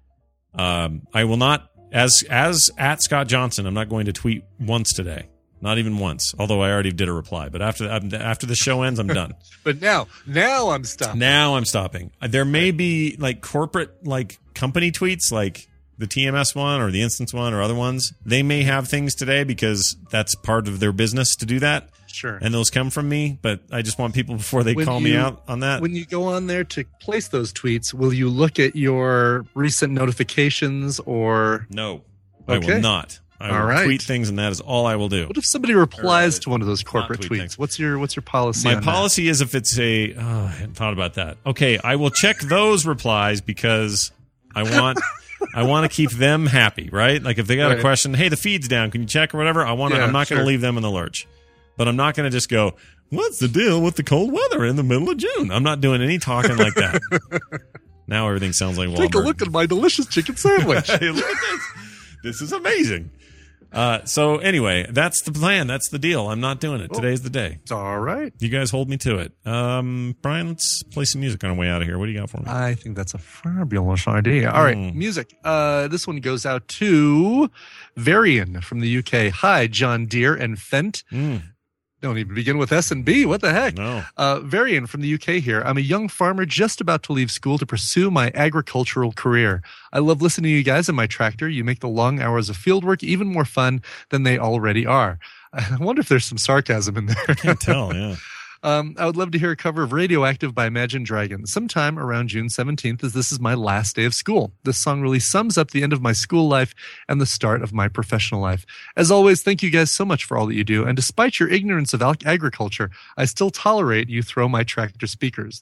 A: I will not, as at Scott Johnson, I'm not going to tweet once today. Not even once, although I already did a reply. But after the show ends, I'm done.
B: But now I'm stopping.
A: Now I'm stopping. There may be like corporate, like company tweets, like the TMS one or the Instance one or other ones, they may have things today because that's part of their business to do that.
B: Sure.
A: And those come from me, but I just want people before they call me out on that.
B: When you go on there to place those tweets, will you look at your recent notifications or?
A: No, I will not. I will tweet things, and that is all I will do.
B: What if somebody replies to one of those corporate tweets? What's your policy?
A: My policy is if it's I hadn't thought about that. Okay, I will check those replies because I want to keep them happy, right? Like if they got a question, hey, the feed's down, can you check or whatever? I'm not going to leave them in the lurch. But I'm not going to just go, what's the deal with the cold weather in the middle of June? I'm not doing any talking like that. Now everything sounds like Wahlberg.
B: Take a look at my delicious chicken sandwich.
A: Hey, look at this. This is amazing. So anyway, that's the plan. That's the deal. I'm not doing it. Today's the day.
B: It's all right.
A: You guys hold me to it. Brian, let's play some music on our way out of here. What do you got for me?
B: I think that's a fabulous idea. All right, music. This one goes out to Varian from the UK. Hi, John Deere and Fent. Don't even begin with S and B. What the heck?
A: No.
B: Varian from the UK here. I'm a young farmer just about to leave school to pursue my agricultural career. I love listening to you guys in my tractor. You make the long hours of field work even more fun than they already are. I wonder if there's some sarcasm in there.
A: I can't tell, yeah.
B: I would love to hear a cover of Radioactive by Imagine Dragons sometime around June 17th, as this is my last day of school. This song really sums up the end of my school life and the start of my professional life. As always, thank you guys so much for all that you do. And despite your ignorance of agriculture, I still tolerate you through my tractor speakers.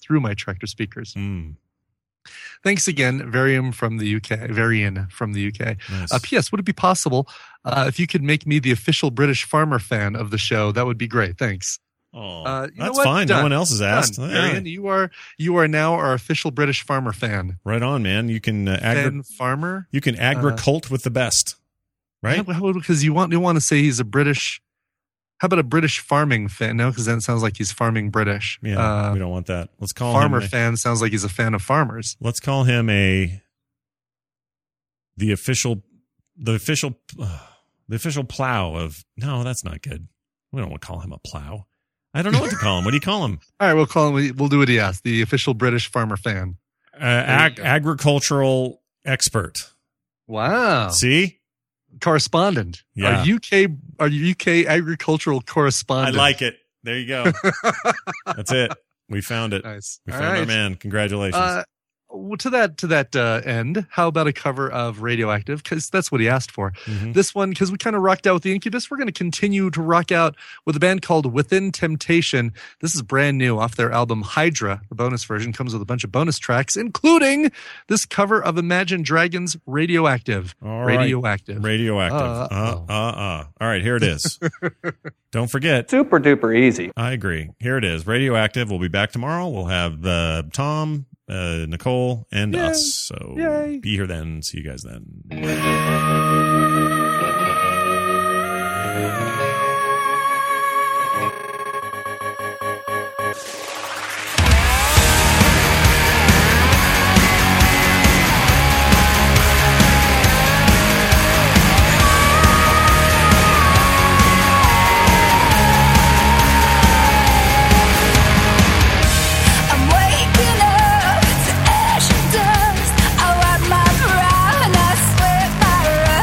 B: Thanks again, Varian from the UK.
A: Nice.
B: P.S. Would it be possible if you could make me the official British farmer fan of the show? That would be great. Thanks.
A: Oh, that's fine. No one else has asked.
B: Varian, you are now our official British farmer fan.
A: Right on, man. You can
B: farmer.
A: You can agricult with the best, right?
B: Because you want to say he's a British. How about a British farming fan? No, because then it sounds like he's farming British.
A: Yeah, we don't want that. Let's call
B: farmer
A: him
B: fan. Sounds like he's a fan of farmers.
A: Let's call him the official plow of. No, that's not good. We don't want to call him a plow. I don't know what to call him. What do you call him?
B: All right, we'll call him. We'll do what he asked. The official British farmer fan.
A: Agricultural expert.
B: Wow.
A: See?
B: Correspondent.
A: Yeah.
B: Our UK agricultural correspondent.
A: I like it. There you go. That's it. We found it.
B: Nice.
A: We found our man. Congratulations.
B: To that end, how about a cover of Radioactive? Because that's what he asked for. This one, because we kind of rocked out with the Incubus, we're going to continue to rock out with a band called Within Temptation. This is brand new off their album Hydra. The bonus version comes with a bunch of bonus tracks, including this cover of Imagine Dragons' Radioactive.
A: All right.
B: Radioactive.
A: All right, here it is. Don't forget.
T: Super duper easy.
A: I agree. Here it is. Radioactive. We'll be back tomorrow. We'll have Tom, Nicole, and us. So be here then. See you guys then.
F: I wipe my brow and I sweat my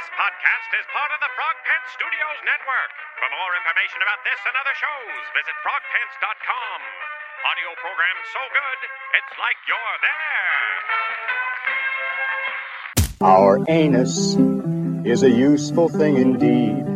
T: This podcast is part of the Frog Pants Studios Network. For more information about this and other shows, visit frogpants.com. Audio program so good, it's like you're there.
U: Our anus is a useful thing indeed.